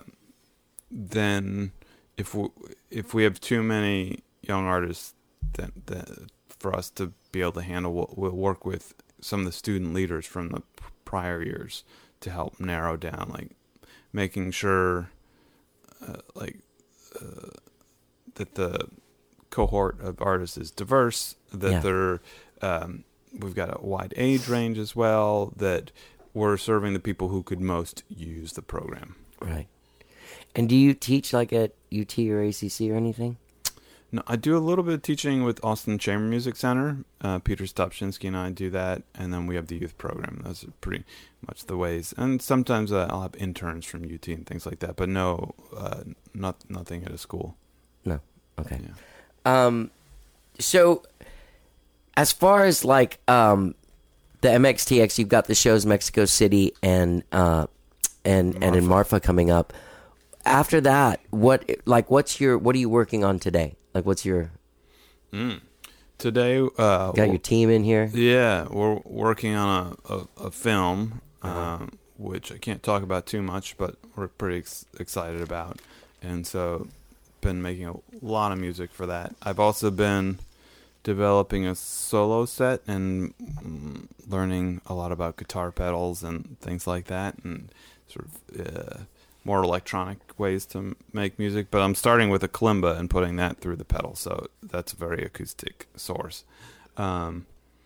then if we, if we have too many young artists, then, then for us to be able to handle, we'll, we'll work with some of the student leaders from the prior years to help narrow down, like making sure uh, like uh, that the cohort of artists is diverse, that Yeah. they're um, we've got a wide age range as well, that we're serving the people who could most use the program. Right. And do you teach like at U T or A C C or anything? No, I do a little bit of teaching with Austin Chamber Music Center. Uh, Peter Stopczynski and I do that, and then we have the youth program. Those are pretty much the ways. And sometimes uh, I'll have interns from U T and things like that, but no, uh, not nothing at a school. No. Okay. Yeah. Um, so as far as like um, the M X T X, you've got the shows Mexico City and uh, and and in Marfa coming up. After that, what like what's your what are you working on today? Like, what's your Mm. Today, uh, got your team in here? yeah, we're working on a, a, a film, Uh-huh. um, which I can't talk about too much, but we're pretty ex- excited about. And so, been making a lot of music for that. I've also been developing a solo set and mm, learning a lot about guitar pedals and things like that, and sort of uh, more electronic ways to m- make music. But I'm starting with a kalimba and putting that through the pedal, so that's a very acoustic source. Um,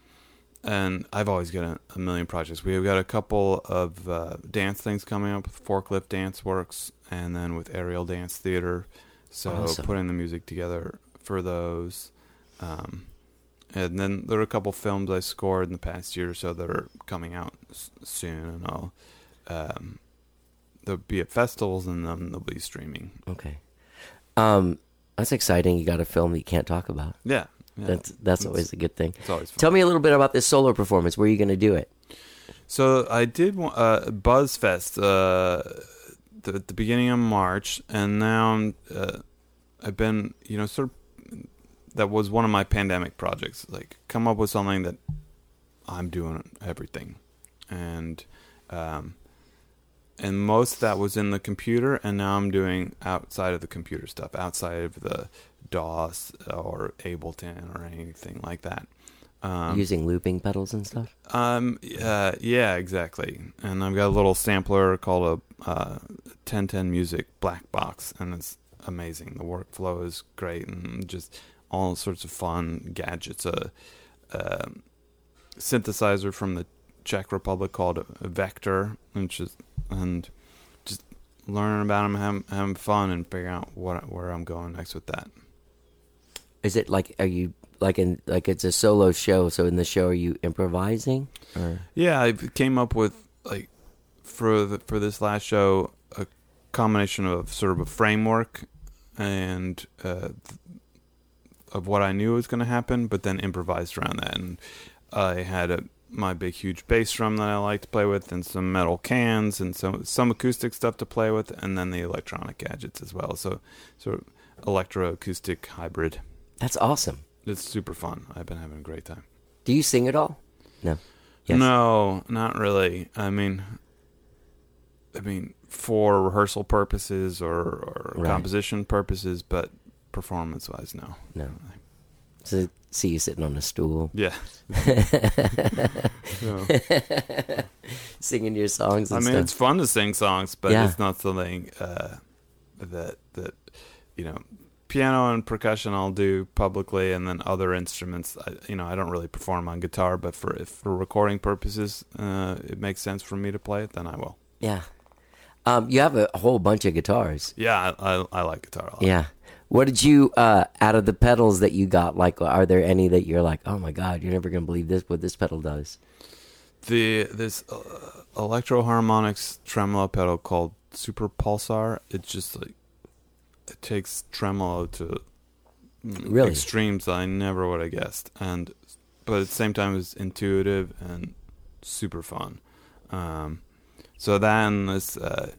and I've always got a, a million projects. We've got a couple of uh, dance things coming up with Forklift Dance Works, and then with Aerial Dance Theater. So Awesome. putting the music together for those. Um, and then there are a couple films I scored in the past year or so that are coming out s- soon, and I'll um, they'll be at festivals and then they'll be streaming. Okay. Um, that's exciting. You got a film that you can't talk about. Yeah, yeah. That's that's always a good thing. It's always fun. Tell me a little bit about this solo performance. Where are you going to do it? So I did one- uh, BuzzFest uh, the, at the beginning of March, and now I'm, uh, I've been, you know, sort of. That was one of my pandemic projects. Like, come up with something that I'm doing everything, and um, and most of that was in the computer, and now I'm doing outside of the computer stuff, outside of the DOS or Ableton or anything like that. Um, Using looping pedals and stuff? Um. Uh, yeah. Exactly. And I've got a little sampler called a uh, ten ten Music Black Box, and it's amazing. The workflow is great, and just all sorts of fun gadgets. A, a synthesizer from the Czech Republic called a Vector, which is, and just learning about them, having, having fun, and figuring out what where I'm going next with that. Is it like, are you, like in, like it's a solo show, so in the show are you improvising? Or? Yeah, I came up with, like, for the, for this last show, a combination of sort of a framework and uh, of what I knew was going to happen, but then improvised around that. And I had a my big huge bass drum that I like to play with, and some metal cans, and some some acoustic stuff to play with, and then the electronic gadgets as well. So sort of electro-acoustic hybrid. That's awesome. It's super fun. I've been having a great time. Do you sing at all? No. Yes. No, not really. I mean, I mean, for rehearsal purposes or, or Right. composition purposes, but performance-wise, no. No. So see you sitting on a stool, Yeah. No. singing your songs I and mean, stuff. it's fun to sing songs, but Yeah. it's not something uh, that that you know. Piano and percussion I'll do publicly, and then other instruments, I, you know, I don't really perform on guitar, but for if for recording purposes, uh, it makes sense for me to play it, then I will. Yeah. Um, you have a whole bunch of guitars. Yeah, I, I, I like guitar a lot. Yeah. What did you, uh, out of the pedals that you got, like, are there any that you're like, oh my God, you're never going to believe this, what this pedal does? The this uh, Electro Harmonix tremolo pedal called Super Pulsar. It's just like it takes tremolo to mm, Really? extremes I never would have guessed, and but at the same time it's intuitive and super fun. Um, so then this uh,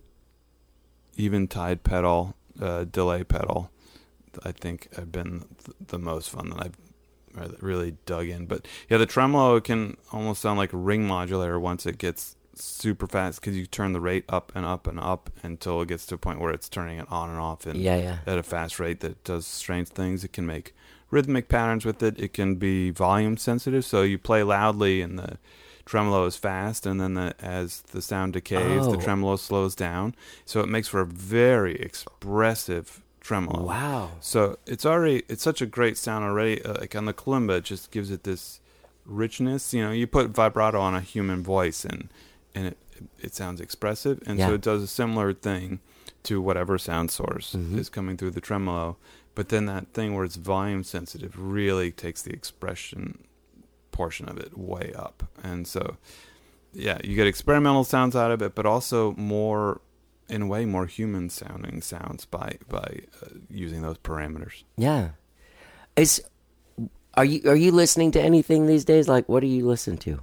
Eventide pedal, uh, delay pedal, I think have been th- the most fun that I've really dug in. But yeah, the tremolo can almost sound like a ring modulator once it gets super fast, because you turn the rate up and up and up until it gets to a point where it's turning it on and off and Yeah, yeah. at a fast rate that does strange things. It can make rhythmic patterns with it. It can be volume sensitive, so you play loudly and the tremolo is fast, and then the, as the sound decays, Oh. the tremolo slows down. So it makes for a very expressive tremolo. Wow. So it's already it's such a great sound already. Uh, like on the kalimba, it just gives it this richness. You know, you put vibrato on a human voice, and and it it sounds expressive. And Yeah. so it does a similar thing to whatever sound source Mhm. is coming through the tremolo. But then that thing where it's volume sensitive really takes the expression portion of it way up. And so, yeah, you get experimental sounds out of it, but also more, in a way, more human sounding sounds by by uh, using those parameters. Yeah. Is, are you, are you listening to anything these days? Like, what do you listen to?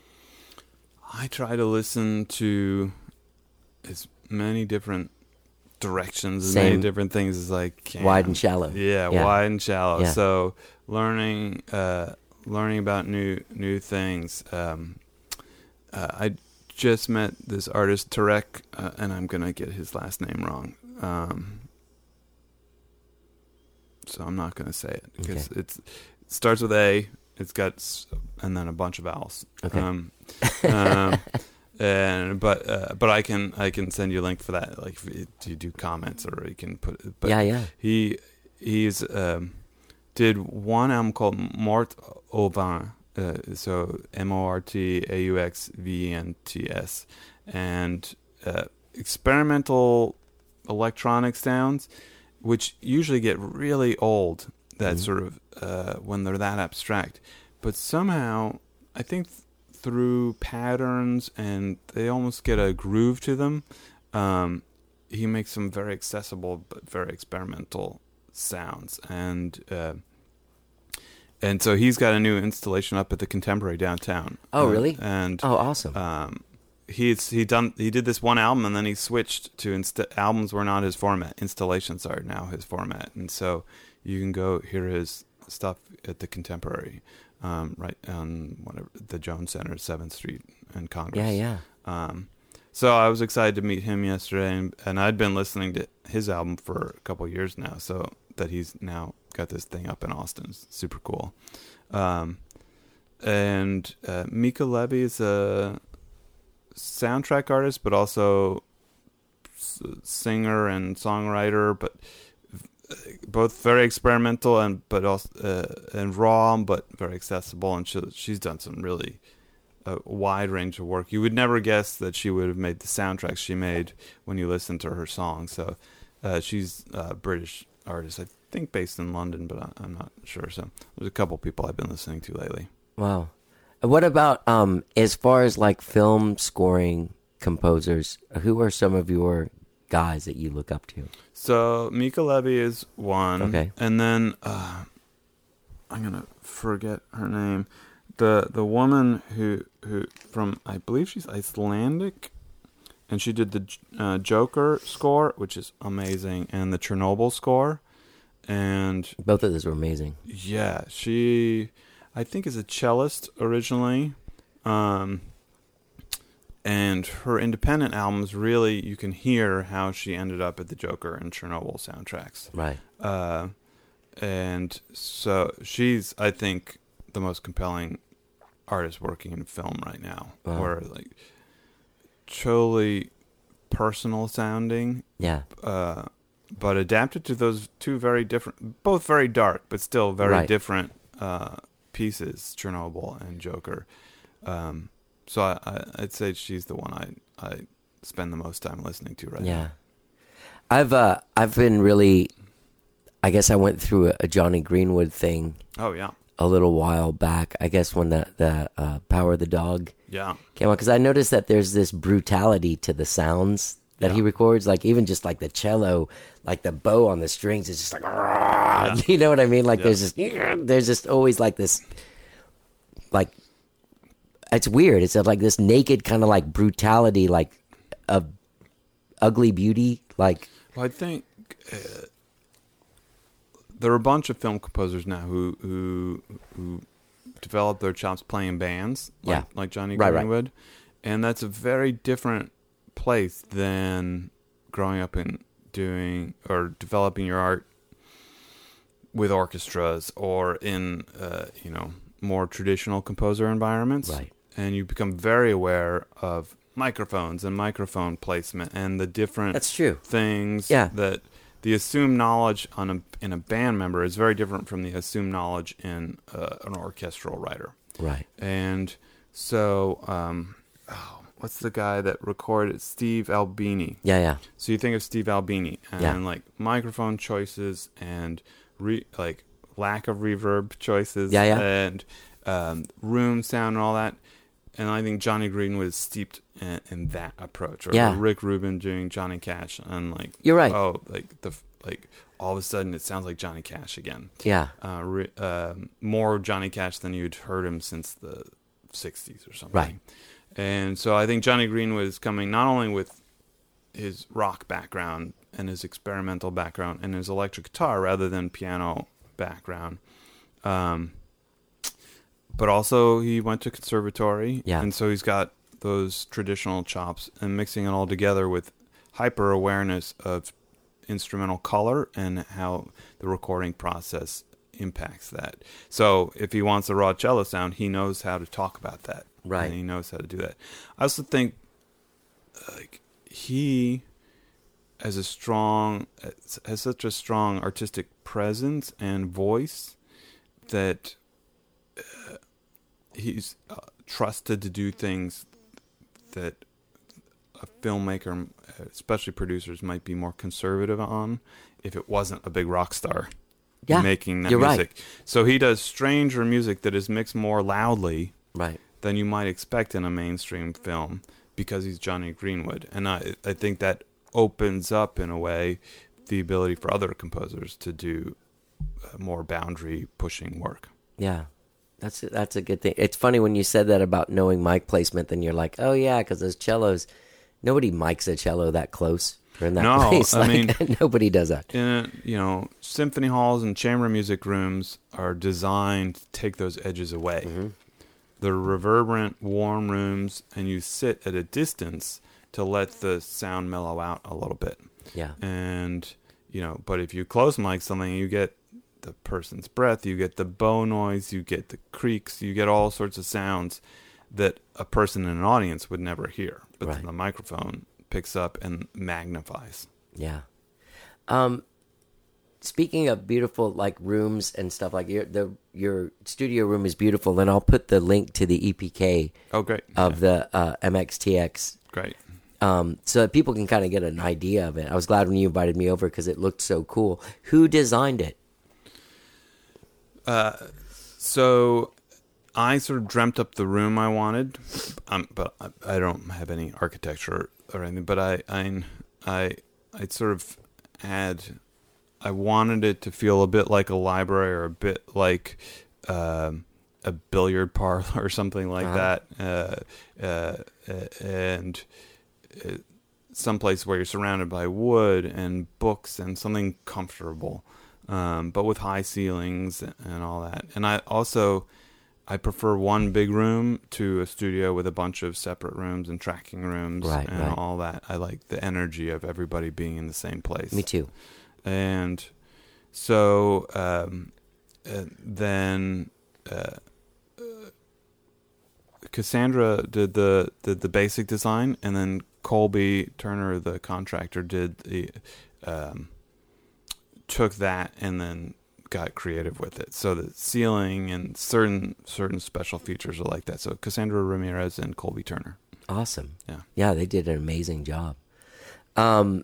I try to listen to as many different directions and Same. many different things is like Wide damn. and shallow. Yeah, Yeah. wide and shallow. Yeah. So learning, uh, learning about new new things. Um, uh, I just met this artist Tarek, uh, and I'm gonna get his last name wrong. Um, so I'm not gonna say it because Okay. it's it starts with A. It's got s- and then a bunch of vowels. Okay. Um, um, and but uh, but I can I can send you a link for that. Like if you, you do comments or you can put. it. But Yeah, yeah. He he's um, did one album called Mort au Vent. Uh, so M O R T A U X V E N T S, and uh, experimental electronic sounds, which usually get really old. That Mhm. sort of uh, when they're that abstract, but somehow I think th- through patterns and they almost get a groove to them. Um, he makes some very accessible but very experimental sounds, and uh, and so he's got a new installation up at the Contemporary downtown. Oh, Uh, really? And Oh, awesome. um, he's he done he did this one album and then he switched to inst- albums were not his format. Installations are now his format, and so you can go hear his stuff at the Contemporary, um, right on whatever the Jones Center, Seventh Street and Congress. yeah, yeah. Um, so I was excited to meet him yesterday, and, and I'd been listening to his album for a couple of years now. So that he's now got this thing up in Austin is super cool. Um, and uh, Mika Levy is a soundtrack artist, but also s- singer and songwriter, but v- both very experimental and but also uh, and raw, but very accessible. And she, she's done some really a wide range of work. You would never guess that she would have made the soundtracks she made when you listen to her songs. So uh, she's a British artist, I think, based in London, but I, I'm not sure. So there's a couple people I've been listening to lately. Wow. And what about um as far as like film scoring composers? Who are some of your guys that you look up to? So Mika Levy is one. Okay. And then uh, I'm gonna forget her name. The the woman who who from I believe she's Icelandic, and she did the uh, Joker score, which is amazing, and the Chernobyl score, and Both of those were amazing. yeah, she I think is a cellist originally, um, and her independent albums really you can hear how she ended up at the Joker and Chernobyl soundtracks. Right. Uh, and so she's, I think, the most compelling artist working in film right now. Wow. Where like truly personal sounding, Yeah. uh, but adapted to those two very different, both very dark, but still very Right. different uh, pieces, Chernobyl and Joker. Um, so I, I, I'd say she's the one I I spend the most time listening to right now. Yeah. I've uh I've been really I guess I went through a, a Johnny Greenwood thing Oh yeah, a little while back. I guess when the the uh, Power of the Dog yeah, came out, because I noticed that there's this brutality to the sounds that he Yeah. records, like even just like the cello, like the bow on the strings is just like, you know what I mean? Like Yeah. there's just there's just always like this, like it's weird. It's like this naked kind of like brutality, like of ugly beauty, like Well, I think uh, there are a bunch of film composers now who who who develop their chops playing bands, like, Yeah. like Johnny Right, right. Greenwood, and that's a very different place than growing up and doing or developing your art with orchestras or in uh, you know more traditional composer environments, Right. And you become very aware of microphones and microphone placement and the different that's true. things Yeah. that the assumed knowledge on a in a band member is very different from the assumed knowledge in uh, an orchestral writer. Right. And so, um, oh, what's the guy that recorded Steve Albini? Yeah, yeah. So you think of Steve Albini and Yeah. like microphone choices and re- like lack of reverb choices, Yeah, yeah. and um, room sound and all that. And I think Johnny Greenwood is steeped in, in that approach. Or Yeah. Rick Rubin doing Johnny Cash, and like You're right. Oh, like the like all of a sudden it sounds like Johnny Cash again. Yeah. Uh, re, um more Johnny Cash than you'd heard him since the sixties or something. Right. And so I think Johnny Greenwood is coming not only with his rock background, and his experimental background and his electric guitar rather than piano background. Um, but also he went to conservatory, Yeah. and so he's got those traditional chops, and mixing it all together with hyper awareness of instrumental color and how the recording process impacts that. So if he wants a raw cello sound, he knows how to talk about that. Right. And he knows how to do that. I also think like he has a strong has such a strong artistic presence and voice that uh, he's uh, trusted to do things that a filmmaker, especially producers, might be more conservative on if it wasn't a big rock star Yeah, making that you're right. music. So he does stranger music that is mixed more loudly Right. than you might expect in a mainstream film because he's Johnny Greenwood. And I, I think that opens up, in a way, the ability for other composers to do uh, more boundary-pushing work. Yeah. That's that's a good thing. It's funny when you said that about knowing mic placement, then you're like, oh, yeah, because those cellos, nobody mics a cello that close or in that No, place. I Like, mean- nobody does that. In a, you know, symphony halls and chamber music rooms are designed to take those edges away. Mm-hmm. They're reverberant, warm rooms, and you sit at a distance to let the sound mellow out a little bit. Yeah. And, you know, but if you close mic something, you get the person's breath, you get the bow noise, you get the creaks, you get all sorts of sounds that a person in an audience would never hear. But Right. the microphone picks up and magnifies. Yeah. Um, speaking of beautiful like rooms and stuff, like your the your studio room is beautiful, and I'll put the link to the E P K Oh, great. of Yeah, the uh, M X T X, great. um, so that people can kind of get an idea of it. I was glad when you invited me over because it looked so cool. Who designed it? So I sort of dreamt up the room I wanted, um, but I, I don't have any architecture or anything. But I, I, I, I sort of had, I wanted it to feel a bit like a library or a bit like um, a billiard parlor or something like Uh-huh. that, uh, uh, uh, and uh, someplace where you're surrounded by wood and books and something comfortable. Um, but with high ceilings and all that. And I also, I prefer one big room to a studio with a bunch of separate rooms and tracking rooms Right, and right. all that. I like the energy of everybody being in the same place. Me too. And so um, uh, then uh, uh, Cassandra did the, did the basic design, and then Colby Turner, the contractor, did the... Um, took that and then got creative with it. So the ceiling and certain certain special features are like that. So Cassandra Ramirez and Colby Turner. Awesome. Yeah. Yeah, they did an amazing job. Um,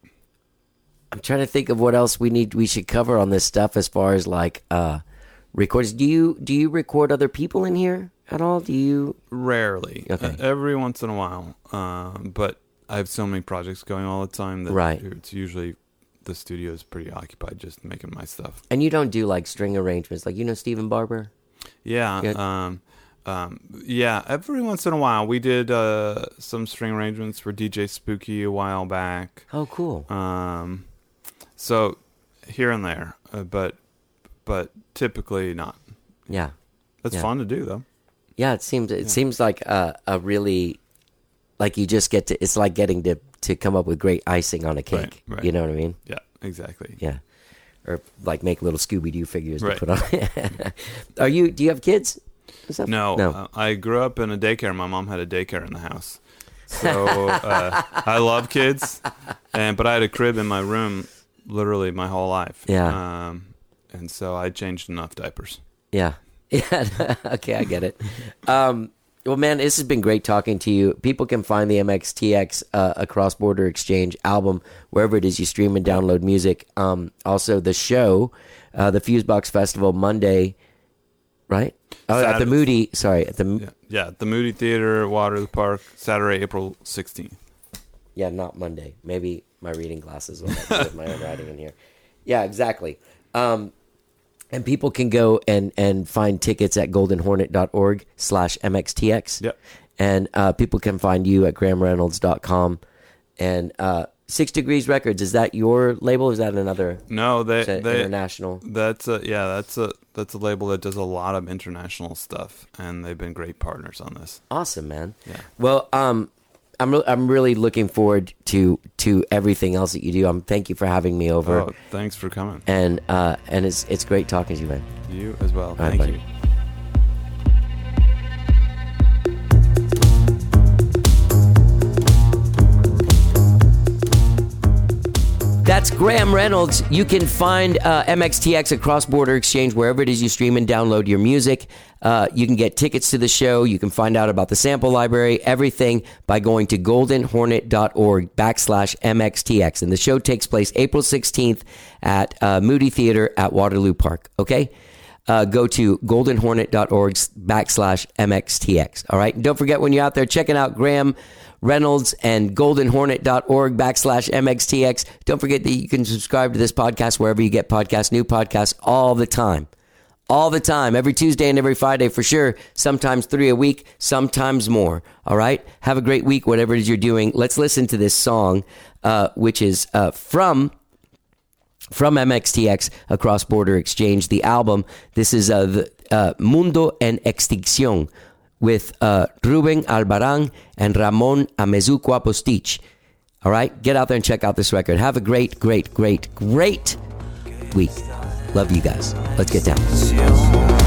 I'm trying to think of what else we need. We should cover on this stuff as far as like uh, records. Do you do you record other people in here at all? Do you? Rarely. Okay. Uh, every once in a while. Um, but I have so many projects going all the time that Right. it's usually the studio is pretty occupied just making my stuff. And you don't do like string arrangements, like you know Stephen Barber. Yeah. Yeah. Um, um, yeah. Every once in a while, we did uh, some string arrangements for D J Spooky a while back. Oh, cool. Um, so here and there, uh, but but typically not. Yeah, It's Yeah. fun to do though. yeah. It seems it seems like a, a really like you just get to. It's like getting to to come up with great icing on a cake. Right, right. You know what I mean? Yeah, exactly. Yeah. Or like make little Scooby Doo figures Right. to put on. Are you? Do you have kids? and stuff? No, no. uh, I grew up in a daycare. My mom had a daycare in the house, so uh, I love kids, and but I had a crib in my room literally my whole life. Yeah. Um, and so I changed enough diapers. Yeah. Yeah. Okay, I get it. Um, well, man, this has been great talking to you. People can find the M X T X, uh, a Cross Border Exchange album, wherever it is you stream and download music. Um, also, the show, uh, the Fusebox Festival, Monday, right? Oh, at the Saturday. Moody, sorry, at the, Yeah, yeah. The Moody Theater, Waterloo Park, Saturday, April sixteenth. yeah, not Monday. Maybe my reading glasses will help me with my own writing in here. Yeah, exactly. Um, and people can go and, and find tickets at goldenhornet.org slash MXTX. Yep. And uh, people can find you at graham reynolds dot com. And uh, Six Degrees Records, is that your label or is that another? No, they Is that they international? That's a yeah, that's a that's a label that does a lot of international stuff, and they've been great partners on this. Awesome, man. Yeah. Well, um, I'm re- I'm really looking forward to to everything else that you do. Um, thank you for having me over. Oh, thanks for coming. And uh, and it's it's great talking to you, man. You as well. right, Thank buddy. you. That's Graham Reynolds. You can find uh, M X T X at Cross Border Exchange wherever it is you stream and download your music. Uh, you can get tickets to the show. You can find out about the sample library, everything by going to goldenhornet.org backslash MXTX. And the show takes place April sixteenth at uh, Moody Theater at Waterloo Park. Okay? Uh, go to goldenhornet.org backslash MXTX. All right? And don't forget when you're out there checking out Graham Reynolds and goldenhornet.org backslash MXTX. Don't forget that you can subscribe to this podcast wherever you get podcasts, new podcasts all the time. All the time, every Tuesday and every Friday for sure. Sometimes three a week, sometimes more. All right? Have a great week, whatever it is you're doing. Let's listen to this song, uh, which is uh, from... From M X T X, Across Border Exchange, the album. This is uh, the, uh, Mundo en Extinción with uh, Ruben Albarán and Ramon Amezuco Postich. All right? Get out there and check out this record. Have a great, great, great, great week. Love you guys. Let's get down.